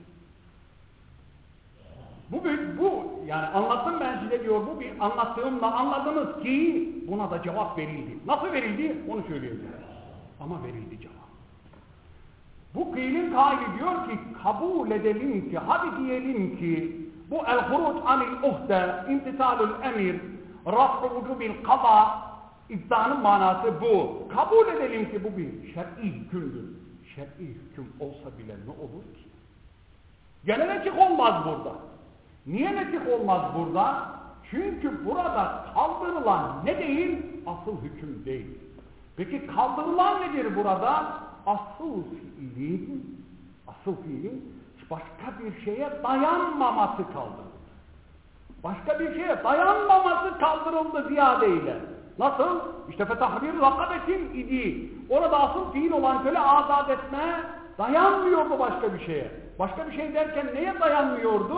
Bu yani anlattım ben size diyor, bu bir anlattığımla anladınız ki buna da cevap verildi. Nasıl verildi? Onu söyleyeceğim. Ama verildi cevap. Bu fiilin kaili diyor ki kabul edelim ki, hadi diyelim ki bu el-huruc anil uhde, imtisalul emir, raf'u ucubil qada, izzanın manası bu. Kabul edelim ki bu bir şer'i hükümdür. Şer'i hüküm olsa bile ne olur ki? Gene nesih olmaz burada. Niye nesih olmaz burada? Çünkü burada kaldırılan ne değil? Asıl hüküm değil. Peki kaldırılan nedir burada? Asıl fiilin başka bir şeye dayanmaması kaldırıldı. Başka bir şeye dayanmaması kaldırıldı ziyadeyle. Nasıl? İşte fetahrir rakabetin idi. Orada asıl fiil olan köle azat etme dayanmıyordu başka bir şeye. Başka bir şey derken neye dayanmıyordu?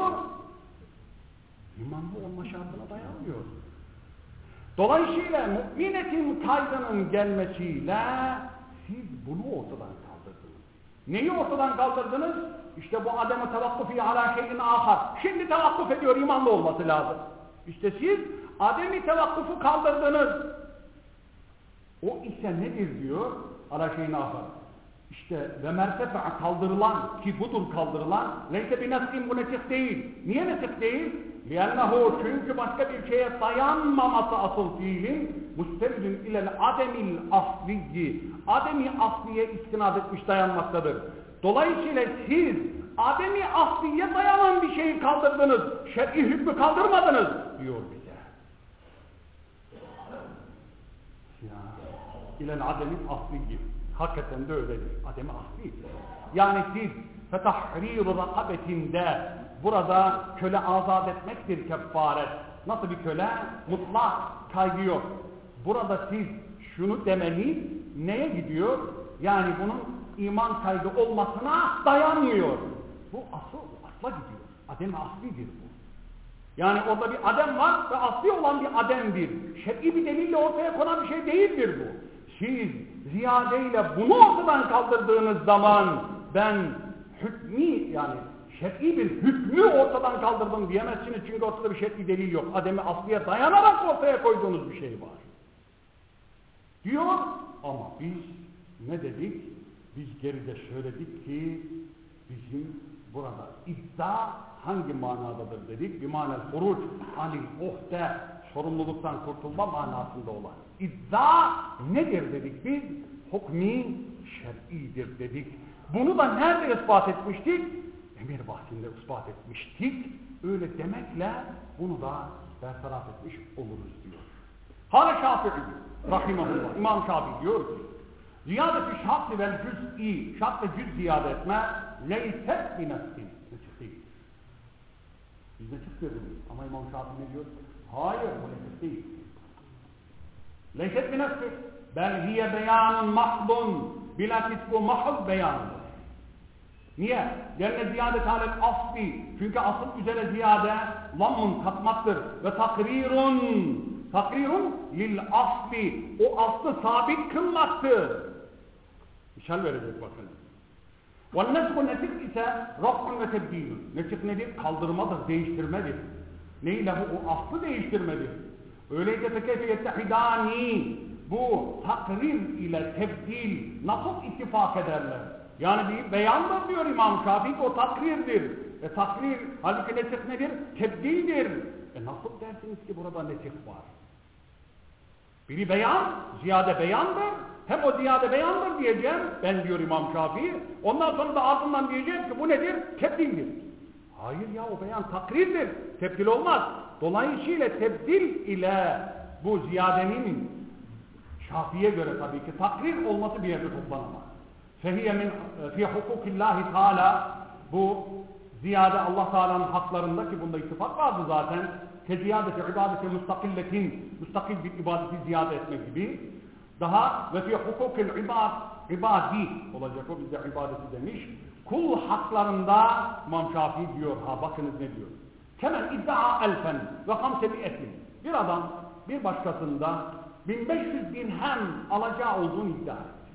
İmanlı olma şartına dayanmıyor. Dolayısıyla müminetin kaydının gelmesiyle siz bunu ortadan kaldırdınız. Neyi ortadan kaldırdınız? İşte bu adem-i tevakkufi ala şeyin ahar. Şimdi tevakkuf ediyor, imanlı olması lazım. İşte siz adem-i tevakkufu kaldırdınız. O ise nedir diyor? Ala şeyin ahar. İşte ve mertefe kaldırılan ki budur kaldırılan neyse bir neskin bu nesih değil. Niye nesih değil? Liannehu çünkü başka bir şeye dayanmaması asıl fiilin müstevdün ilel ademil asliyi. Ademi asliye istinad etmiş dayanmaktadır. Dolayısıyla siz ademi asliye dayanan bir şeyi kaldırdınız. Şer'i hükmü kaldırmadınız diyor bize. Ya, ilel ademil asliyi. Hakikaten de öyledir. Adem-i asli. Yani siz fetahrir rakabetinde burada köle azat etmektir kefaret. Nasıl bir köle? Mutlak kaygı yok. Burada siz şunu demeniz neye gidiyor? Yani bunun iman kaygı olmasına dayanmıyor. Bu asla gidiyor. Adem-i aslidir bu. Yani orada bir adem var ve asli olan bir ademdir. Şer'i bir delille ortaya konan bir şey değildir bu. Siz ziyadeyle bunu ortadan kaldırdığınız zaman ben hükmü yani şer'i bir hükmü ortadan kaldırdım diyemezsiniz çünkü ortada bir şer'i delil yok. Adem-i asliye dayanarak ortaya koyduğunuz bir şey var. Diyor ama biz ne dedik? Biz geride söyledik ki bizim burada iddia hangi manadadır dedik? Bir manel huruc anil uhde sorumluluktan kurtulma manasında olan. İddia nedir dedik biz? Hukmi şer'idir dedik. Bunu da nerede ispat etmiştik? Emir bahsinde ispat etmiştik. Öyle demekle bunu da bertaraf etmiş oluruz diyor. Hâle Şafii rahimahullah. İmam Şafii diyor ki ziyade-i şart vel cüz'i şart ve cüz ziyade etme leyset bi nefsin. Neçik değil. Biz neçik dedik ama İmam Şafii ne diyor? Hayır bu neçik değil. Leyset bi nefsin. Bel hiye beyanun mahdun. Bilakis bu mahz beyanıdır. Niye? Lenne ziyadet alel asli. Çünkü asıl üzere ziyade lammun katmaktır. Ve takrirun lil asli. O aslı sabit kılmaktır. Misal verecek bakın. Ve nesku nesik ise raf'un ve tebdilun. Nesik nedir? Kaldırmadır, değiştirmedir. Neyle bu? O aslı değiştirmedir. Öyleyse fekeyfe yettehidani. Bu takrir ile tebdil nasıl ittifak ederler? Yani bir beyandır diyor İmam Şafii, o takrirdir. Takrir, halbuki nesih nedir? Tebdildir. Nasıl dersiniz ki burada nesih var? Biri beyan, ziyade beyandır. Hem o ziyade beyandır diyeceğim, ben diyor İmam Şafii. Ondan sonra da ardından diyeceğim ki bu nedir? Tebdildir. Hayır ya, o beyan takrirdir. Tebdil olmaz. Dolayısıyla tebdil ile bu ziyadenin Şafii'ye göre tabii ki takrir olması bir yerde toplanamaz. Fehiye min fi hukukillahi Teala, bu ziyade Allah Teala'nın haklarında ki bunda ittifak vardı zaten. Ke ziyadeti ibadeti müstakilletin, müstakil bir ibadeti ziyade etmek gibi. Daha ve fi hukukil ibadi olacak, o bizde ibadeti demiş. Kul haklarında İmam Şafii diyor, ha bakınız ne diyor. Kemen iddia elfen ve hamse bi etin. Bir adam bir başkasında 1500 dirhem alacağı olduğunu iddia etti.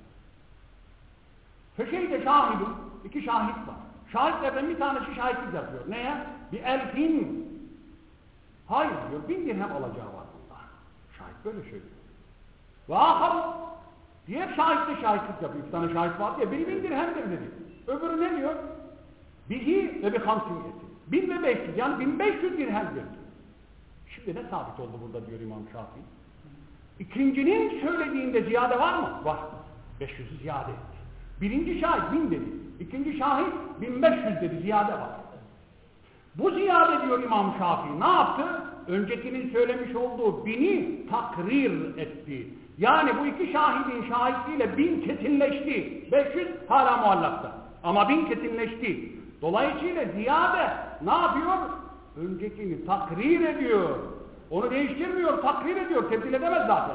Feşehide şahidun, 2 şahit var. Şahitlerden bir tanesi şahitlik yapıyor. Neye? Bir elfin. Hayır diyor, 1000 dirhem alacağı var bunda. Şahit böyle söylüyor. Ve ahar, diğer şahit de şahitlik yapıyor. 2 tane şahit var diye, biri 1000 dirhemdir dedi. Öbürü ne diyor? Bihi ve bir hamsiyeti. 1000 ve 500, yani 1500 dirhemdir diyor. Şimdi ne sabit oldu burada diyor İmam Şafii? İkincinin söylediğinde ziyade var mı? Var. 500'ü ziyade etti. Birinci şahit 1000 dedi. İkinci şahit 1500 dedi. Ziyade var. Bu ziyade diyor İmam Şafii ne yaptı? Öncekinin söylemiş olduğu 1000'i takrir etti. Yani bu 2 şahidin şahitliğiyle 1000 kesinleşti. 500 hala muallakta. Ama 1000 kesinleşti. Dolayısıyla ziyade ne yapıyor? Öncekini takrir ediyor. Onu değiştirmiyor, takrir ediyor. Tebdil edemez zaten.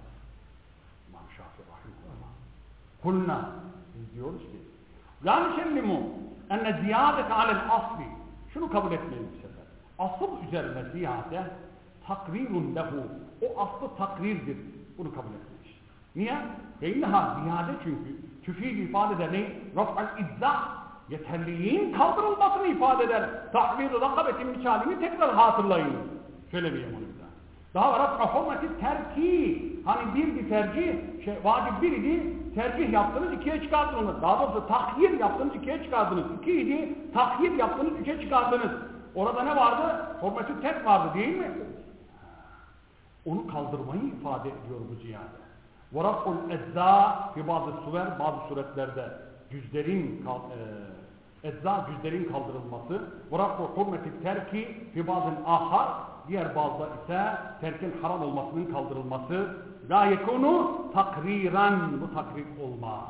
İmam Şafii rahimahullah. Kulna. Biz diyoruz ki la nüsellimu enne ziyadete alel asli. Şunu kabul etmeyin bu sefer. Asıl üzerine ziyade takrirun lehu. O aslı takrirdir. Bunu kabul etmeyiz. Niye? Feinneha ziyade çünkü tüfid ifade eder ne? Raf'al izzah. Yeterliliğin kaldırılmasını ifade eder. Tahvir-i rakabetin misalini tekrar hatırlayın. Söylemeyeyim onu bir daha. Daha raf'a hurmeti terki. Hani bir tercih, vacip 1 idi, tercih yaptınız 2'ye çıkardınız. Daha doğrusu tahyir yaptınız 2'ye çıkardınız. 2 idi, tahyir yaptınız 3'e çıkardınız. Orada ne vardı? Hurmeti terk vardı değil mi? Onu kaldırmayı ifade ediyor bu ziyade. وَرَفْءُ الْاَزَّا fi bazı suver, bazı suretlerde cüzlerin kaldırılması, وَرَفْءُ hurmeti terki fi bazı ahar, diğer bazda ise terkin haram olmasının kaldırılması. La yekunu takriren, bu takrir olmaz.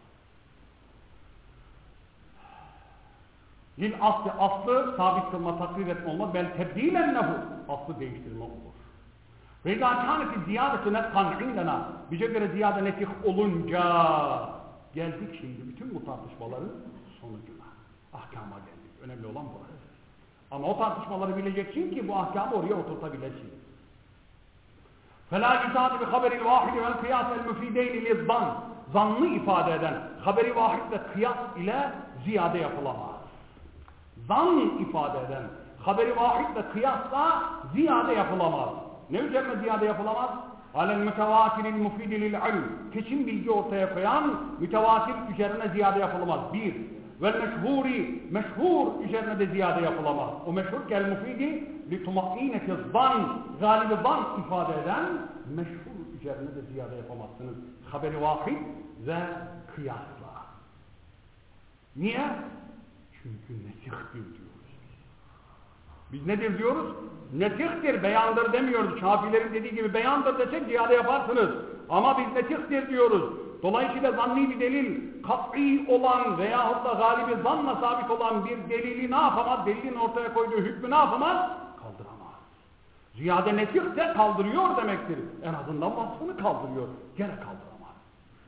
Lil aslı sabit kılma, takrir etme olmaz. Bel tebdilen nehu, aslı değiştirme olur. Ve izâ kâneti ziyâdeti netkan indena, bize göre ziyade netih olunca geldik şimdi bütün bu tartışmaların sonucuna. Ahkama geldik. Önemli olan burası. Ama o tartışmaları bileceksin ki bu ahkamı oraya oturtabilesin. فَلَا يُزَادِ بِخَبَرِ الْوَاحِدِ وَالْقِيَاسَ الْمُفِيدَيْنِ لِلظَّنِّ. Zannı ifade eden haberi vahid ve kıyas ile ziyade yapılamaz. Zan ifade eden haberi vahid ve kıyasla ziyade yapılamaz. Ne üzerine ziyade yapılamaz? عَلَى الْمُتَوَاتِرِ الْمُفِيدِ لِلْعِلْمِ. Kesin bilgi ortaya koyan mütevatir üzerine ziyade yapılamaz. 1. Vel meşhur üzerine de ziyade yapılamaz. O meşhur kel mufidi li tumakineti zan, galibi zan ifade eden meşhur üzerine de ziyade yapamazsınız. Haberi vahid ve kıyasla. Niye? Çünkü nesihtir diyoruz. Biz nedir diyoruz? Nesihtir, beyandır demiyoruz. Şafilerin dediği gibi beyandır desek ziyade yaparsınız. Ama biz nesihtir diyoruz. Dolayısıyla zanni bir delil, kat'i olan veyahut da galibi zanla sabit olan bir delili ne yapamaz? Delilin ortaya koyduğu hükmü ne yapamaz? Kaldıramaz. Ziyade nesih de kaldırıyor demektir. En azından vasfını kaldırıyor. Gene kaldıramaz.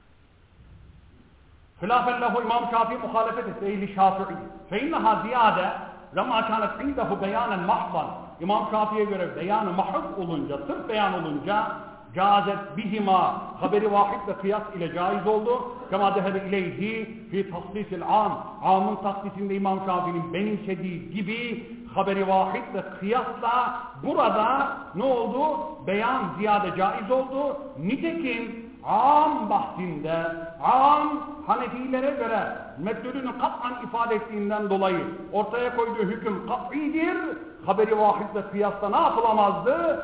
Hilâfellahu İmam Şafii muhalefet etti. Ehli Şafii. Feinneha ziyade lemâ kânet indehu beyanen mahvan. İmam Şafii'ye göre beyanı mahv olunca, sırf beyan olunca cazet bihima haberi vahid ve kıyas ile caiz oldu. Kema dehebe ileyhi fi tahsisil amın tahsisinde İmam Şafii'nin benimsediği gibi haberi vahid ve kıyasla burada ne oldu? Beyan ziyade caiz oldu. Nitekim am bahsinde Hanefilere göre meddülünü kat'an ifade ettiğinden dolayı ortaya koyduğu hüküm kat'idir. Haberi vahid ve kıyasla ne yapılamazdı?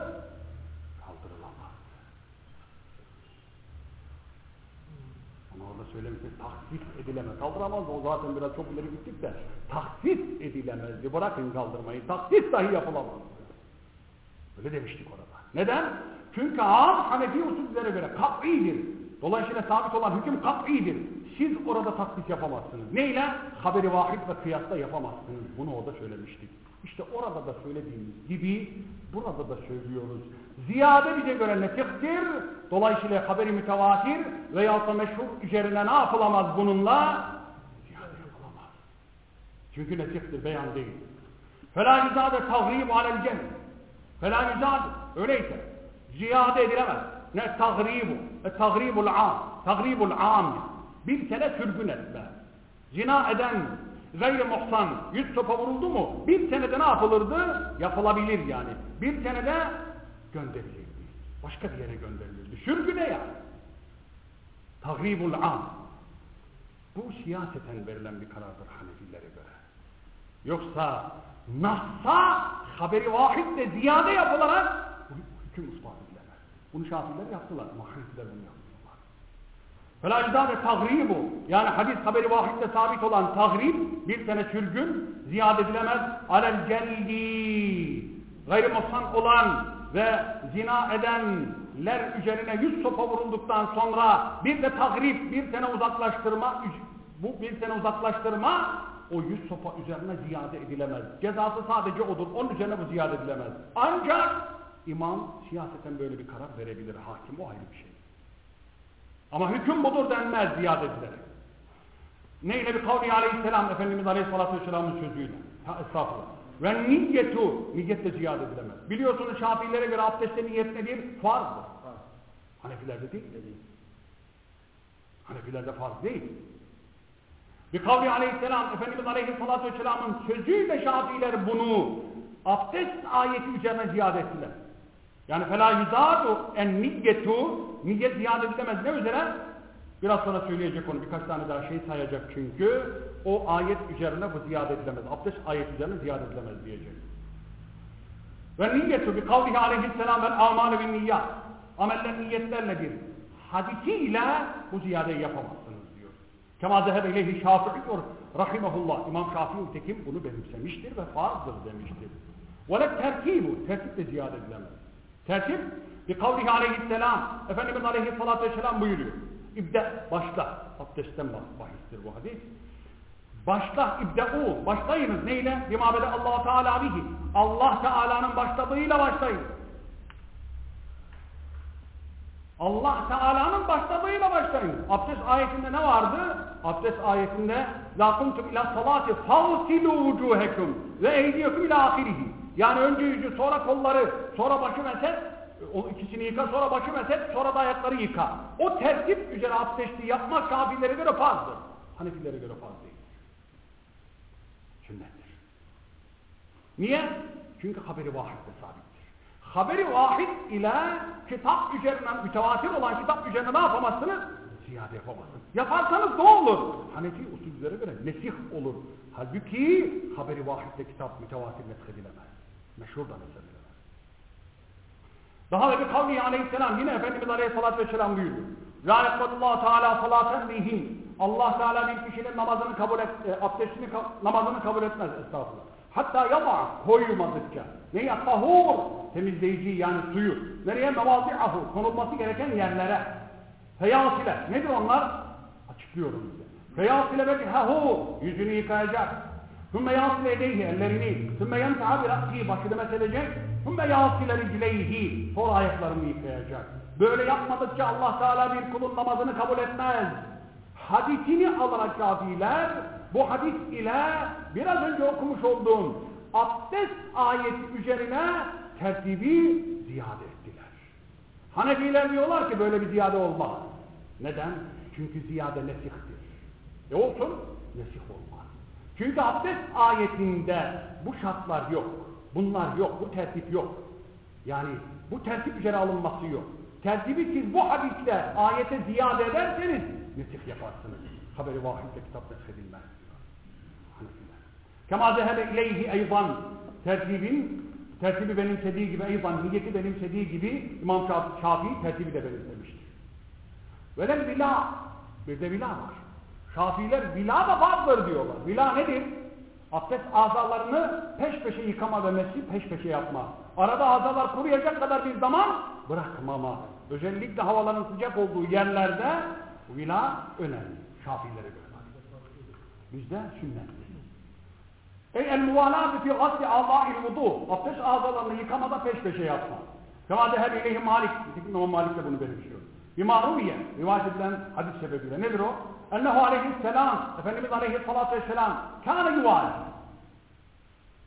Söylemiştir, tahsis edilemez. Kaldıramaz, o zaten biraz çok ileri gittik de tahsis edilemezdi. Bırakın kaldırmayı, tahsis dahi yapılamaz. Öyle demiştik orada. Neden? Çünkü Hanefi usullere göre kat'idir. Dolayısıyla sabit olan hüküm kat'idir. Siz orada tahsis yapamazsınız. Neyle? Haberi vahid ve kıyasla yapamazsınız. Bunu orada söylemiştik. İşte orada da söylediğimiz gibi burada da söylüyoruz. Ziyade bize göre nesihtir. Dolayısıyla haberi mütevatir veyahut da meşhur üzerine ne yapılamaz bununla? Ziyade yapılamaz. Çünkü nesihtir, beyan değil. فَلَا يُزَادَ تَغْرِيبُ عَلَى الْجَهْلِ فَلَا يُزَادَ öyleyse ziyade edilemez. ne tagribu. Tagribul am. Tagribul am. Bir sene sürgün etme. Zina eden gayri muhsan 100 sopa vuruldu mu? Bir senede ne yapılırdı? Yapılabilir yani. Bir senede gönderilirdi. Başka bir yere gönderilirdi. Sürgüne yani. Tagribul am. Bu siyaseten verilen bir karardır Hanefilere göre. Yoksa Nas'a haberi vahitle ziyade yapılarak hüküm ispat edilemez. Bunu Şafiiler yaptılar ama Hanefiler bunu yapmıyorlar. Felâ ve tagribu, yani hadis haberi vahitle sabit olan tagrib, bir sene sürgün ziyade edilemez. Alel celdi, gayrimuhsan olan ve zina edenler üzerine 100 sopa vurulduktan sonra bir de tagrib, bir sene uzaklaştırma, bu bir sene uzaklaştırma o 100 sopa üzerine ziyade edilemez. Cezası sadece odur. Onun üzerine bu ziyade edilemez. Ancak imam siyaseten böyle bir karar verebilir. Hakim o ayrı bir şey. Ama hüküm budur denmez ziyade edilerek. Neyle bir kavli aleyhisselam, Efendimiz Aleyhisselatü Vesselam'ın sözüyle. Estağfurullah. Ve niyetle ziyade edilemez. Biliyorsunuz Şafiilere göre abdestte niyet nedir? Farzdır. Hanefilerde değil. Hanefilerde farz değil. Bir kavli aleyhisselam, Efendimiz Aleyhisselatü Vesselam'ın sözüyle Şafiiler bunu abdest ayeti üzerine ziyade ettiler. Yani فَلَا يُزَادُ اَنْنِيَّتُ niyet ziyade edilemez. Ne üzere? Biraz sonra söyleyecek onu. Birkaç tane daha şey sayacak çünkü. O ayet üzerine bu ziyade edilemez. Abdest ayet üzerine ziyade edilemez diyecek. Ve niyyetu bi kavlihi aleyhisselam vel amâle bin niyyat. Ameller niyetlerle bir hadisiyle bu ziyadeyi yapamazsınız diyor. Kema zehebe ileyhi Şafii rahimahullah. İmam Şafii tekim bunu benimsemiştir ve farzdır demiştir. Ve le tertibu. Tertip de ziyade edilemez. Tertip bi kavlihi aleyhisselam. Efendimiz Aleyhisselatü Vesselam buyuruyor. İbde, başla. Abdestten bahistir bu hadis. Başla, ibde'u. Başlayınız. Neyle? Bimâbede Allah-u Teala bihi. Allah Teala'nın başladığıyla başlayın. Allah Teala'nın başladığıyla başlayın. Abdest ayetinde ne vardı? Abdest ayetinde لَا قُمْتُمْ اِلَى الصَّلَاتِ فَوْسِلُوا وُجُوهَكُمْ وَاَيْدِيَكُمْ اِلَى آخِرِهِ. Yani önce yüzü, sonra kolları, sonra başı meset, o ikisini yıka, sonra başı meset, sonra da ayakları yıka. O tertip üzere abdesti yapmak Şafilere göre farzdır. Hanefilere göre farz değil. Sünnettir. Niye? Çünkü haberi vahitte sabittir. Haberi vahid ile kitap üzerinden, mütevatir olan kitap üzerine ne yapamazsınız? Ziyade yapamazsınız. Yaparsanız ne olur? Hanefi usullere göre nesih olur. Halbuki haberi vahitte kitap mütevatir neshedilemez. Meşhur da neshedilemez. Daha da bir kavli aleyhisselam yine Efendimiz Aleyhisselatü Vesselam buyuruyor. La yakbadullahu teala salaten bihim. Allah Teala bir kişinin namazını kabul namazını kabul etmez. Estağfurullah. Hatta yama koymadıkça. Ne tahur temizleyici yani suyu. Nereye mevazi'ahu konulması gereken yerlere. Feyasile. Nedir onlar? Açıklıyorum size. Feyasile vecihahu yüzünü yıkayacak. Sümme yasile edeyhi ellerini. Sümme yemtaha bir akki başını meselecek. Sümme yasile ricleyhi sonra ayaklarını yıkayacak. Böyle yapmadıkça Allah Teala bir kulun namazını kabul etmez. Hadisini alarak Şafiiler bu hadis ile biraz önce okumuş olduğum abdest ayeti üzerine tertibi ziyade ettiler. Hanefiler diyorlar ki böyle bir ziyade olmaz. Neden? Çünkü ziyade nesihtir. Olsun, nesih olmaz. Çünkü abdest ayetinde bu şartlar yok. Bunlar yok, bu tertip yok. Yani bu tertip üzere alınması yok. Tertibi siz bu hadisle ayete ziyade ederseniz nesih yaparsınız. Haberi vahitle kitap neshedilmez diyor. Hanefiler. Kema zehebe ileyhi eyvan. Tertibi benimsediği gibi eyvan, niyeti benimsediği gibi İmam Şafii tertibi de benimsemiştir. Velel vila. Bir de vila var. Şafiiler vila da vardır diyorlar. Vila nedir? Abdest azalarını peş peşe yıkama ve mesih peş peşe yapma. Arada azalar kuruyacak kadar bir zaman bırakmama. Özellikle havaların sıcak olduğu yerlerde vila önemli. Şafilere göre. Bizde sünnettir. El-muvalâti fî gasli âzâ'il vudû. Abdest azalarını yıkamada peş peşe yapma. Kemâ zeheb ileyhi Malik. İmam Malik de bunu benimsiyor. Bimâruviye. Rivayet edilen hadis sebebiyle. Nedir o? Ennehu aleyhisselam. Efendimiz aleyhissalâtu vesselam. Kâne yuvâli.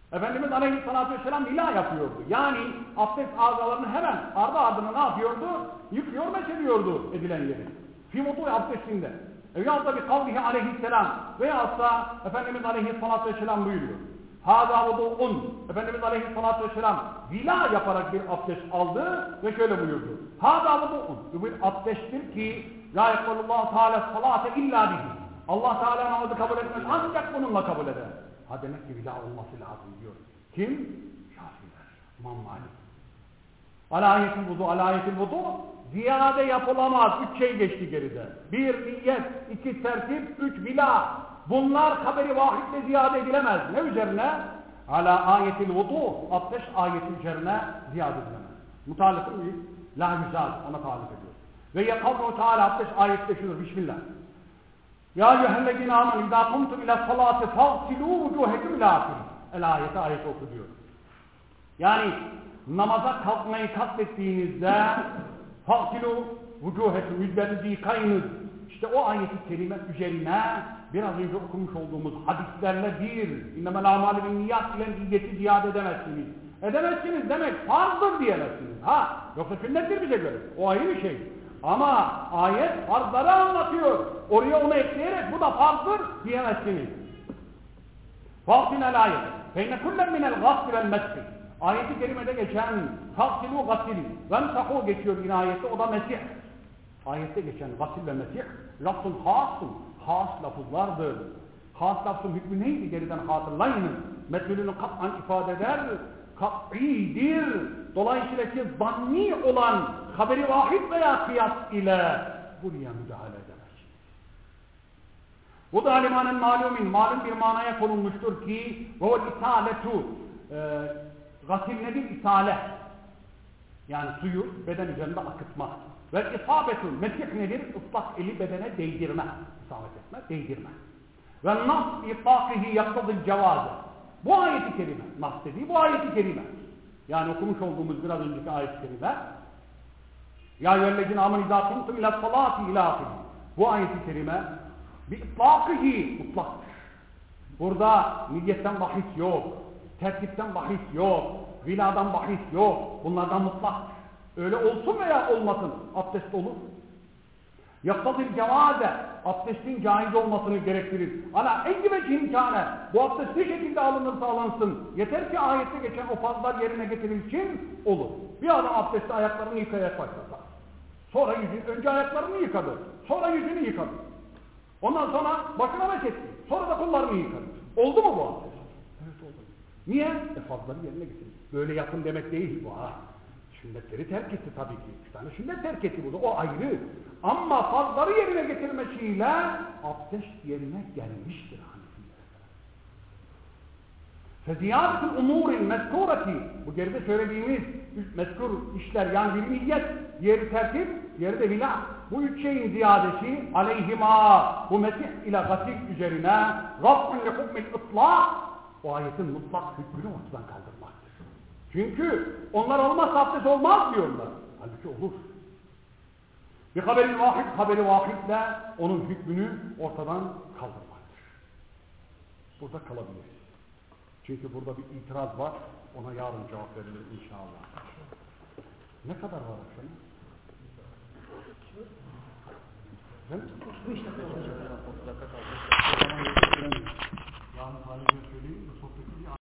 Efendimiz Aleyhisselatü Vesselam vila yapıyordu. Yani abdest azalarını hemen ardı ardına ne yapıyordu? Yıkıyor, meşediyordu edilen yeri. Fi vudu abdestinde. Veyahut da bir kavlihi aleyhisselam veyahut da Efendimiz Aleyhisselatü Vesselam buyuruyor. Hâzâ vudu'un. Efendimiz Aleyhisselatü Vesselam vila yaparak bir abdest aldı ve şöyle buyurdu. Hâzâ vudu'un. Bu bir abdesttir ki la yekbalullahu teâlâ salâte illâ bihi. Allah Teala namazı kabul etmez ancak bununla kabul eder. Ha demek ki vila olması lazım diyor. Kim? Şafiiler. İmam Malik. Alayetil vudu, alayetil vudu ziyade yapılamaz. 3 şey geçti geride. 1 niyet, 2 tertip, 3 vila. Bunlar haberi vahitle ziyade edilemez. Ne üzerine? Ala ayetil vudu, abdest ayeti üzerine ziyade edilemez. Mutalifin bir la yüzad, ona talip ediyor. Ve yekavlu Teala abdest ayette şudur. Bismillah. Ya eyyühellezine amenu idâ kumtum ila salâti fagsilû vücûhekum ilâ ahir. El ayeti oku diyor. Yani namaza kalkmayı kastettiğinizde fagsilû vücûhekum, yüzlerinizi yıkayınız. İşte o ayeti kerime üzerine biraz önce okumuş olduğumuz hadislerle bir innemel âmâlü bin niyyat ile niyeti ziyade edemezsiniz. Edemezsiniz demek farzdır diyemezsiniz. Ha, yoksa sünnettir bize göre. O ayrı bir şey. Ama ayet farzları anlatıyor. Oraya onu ekleyerek bu da farzdır diyemezsiniz. Fâsinel ayet. Feyne kullen minel gâsli vel mesih. Ayeti kerimede geçen fâsilû gâsil. Vemsahû geçiyor yine ayette, o da mesih. Ayette geçen gâsil ve mesih lafzun hâsın. Has lafızlardır. Has lafzın hükmü neydi geriden hatırlayınız. Mesulünü kat'an ifade eder. Kat'idir. Dolayısıyla ki zanni olan haberi vahid veya kıyas ile buraya müdahale edemez. Bu da limanen malumin, malum bir manaya konulmuştur ki o isaletu, gasil nedir? İsale. Yani suyu beden üzerinde akıtmak. Ve isabetu, mesih nedir? Islak eli bedene değdirme. İsabet etme, değdirme. Ve nas ifakihi yaktadıl cevazı. Bu ayeti kerime, nas dediği bu ayeti kerime. Yani okumuş olduğumuz biraz önceki ayet-i kerime. Ya eyyühellezine amenu izâ kumtum ilâ salâti ilâ ahir. Bu ayet-i kerime bi itlâkihi mutlaktır. Burada niyetten bahis yok, tertipten bahis yok, viladan bahis yok. Bunlardan mutlaktır. Öyle olsun veya olmasın abdest olur. Yaktadil cevaze, abdestin caiz olmasını gerektirir. Ala en vecih imkâne, bu abdest ne şekilde alınırsa alınsın. Yeter ki ayette geçen o farzlar yerine getirilsin, olur. Bir adam abdesti ayaklarını yıkayarak başlasa. Sonra önce ayaklarını yıkadı. Sonra yüzünü yıkadı. Ondan sonra başına meşetti. Sonra da kollarını yıkadı. Oldu mu bu abdest? Evet oldu. Niye? Farzları yerine getirdi. Böyle yapın demek değil bu ha. Sünnetleri terk etti tabii ki. 3 tane sünnet terk etti burada. O ayrı. Ama farzları yerine getirmesiyle abdest yerine gelmiştir. Feziyâdetül umûril mezkûreti. Bu geride söylediğimiz mezkur işler yani bir niyet, yeri tertip, yeri de vila. Bu 3 şeyin ziyadesi aleyhima bu mesih ile gasil üzerine Rabb'ın li hukmil itlâk o ayetin mutlak hükmünü ortadan kaldırmaktır. Çünkü onlar olmazsa abdest olmaz diyorlar. Halbuki olur. Bir haberi vahidle onun hükmünü ortadan kaldırmaktır. Burada kalabiliriz. Çünkü burada bir itiraz var. Ona yarın cevap verilir inşallah. Ne kadar var akşam? Bu işte yarın talibine söyleyeyim de sohbet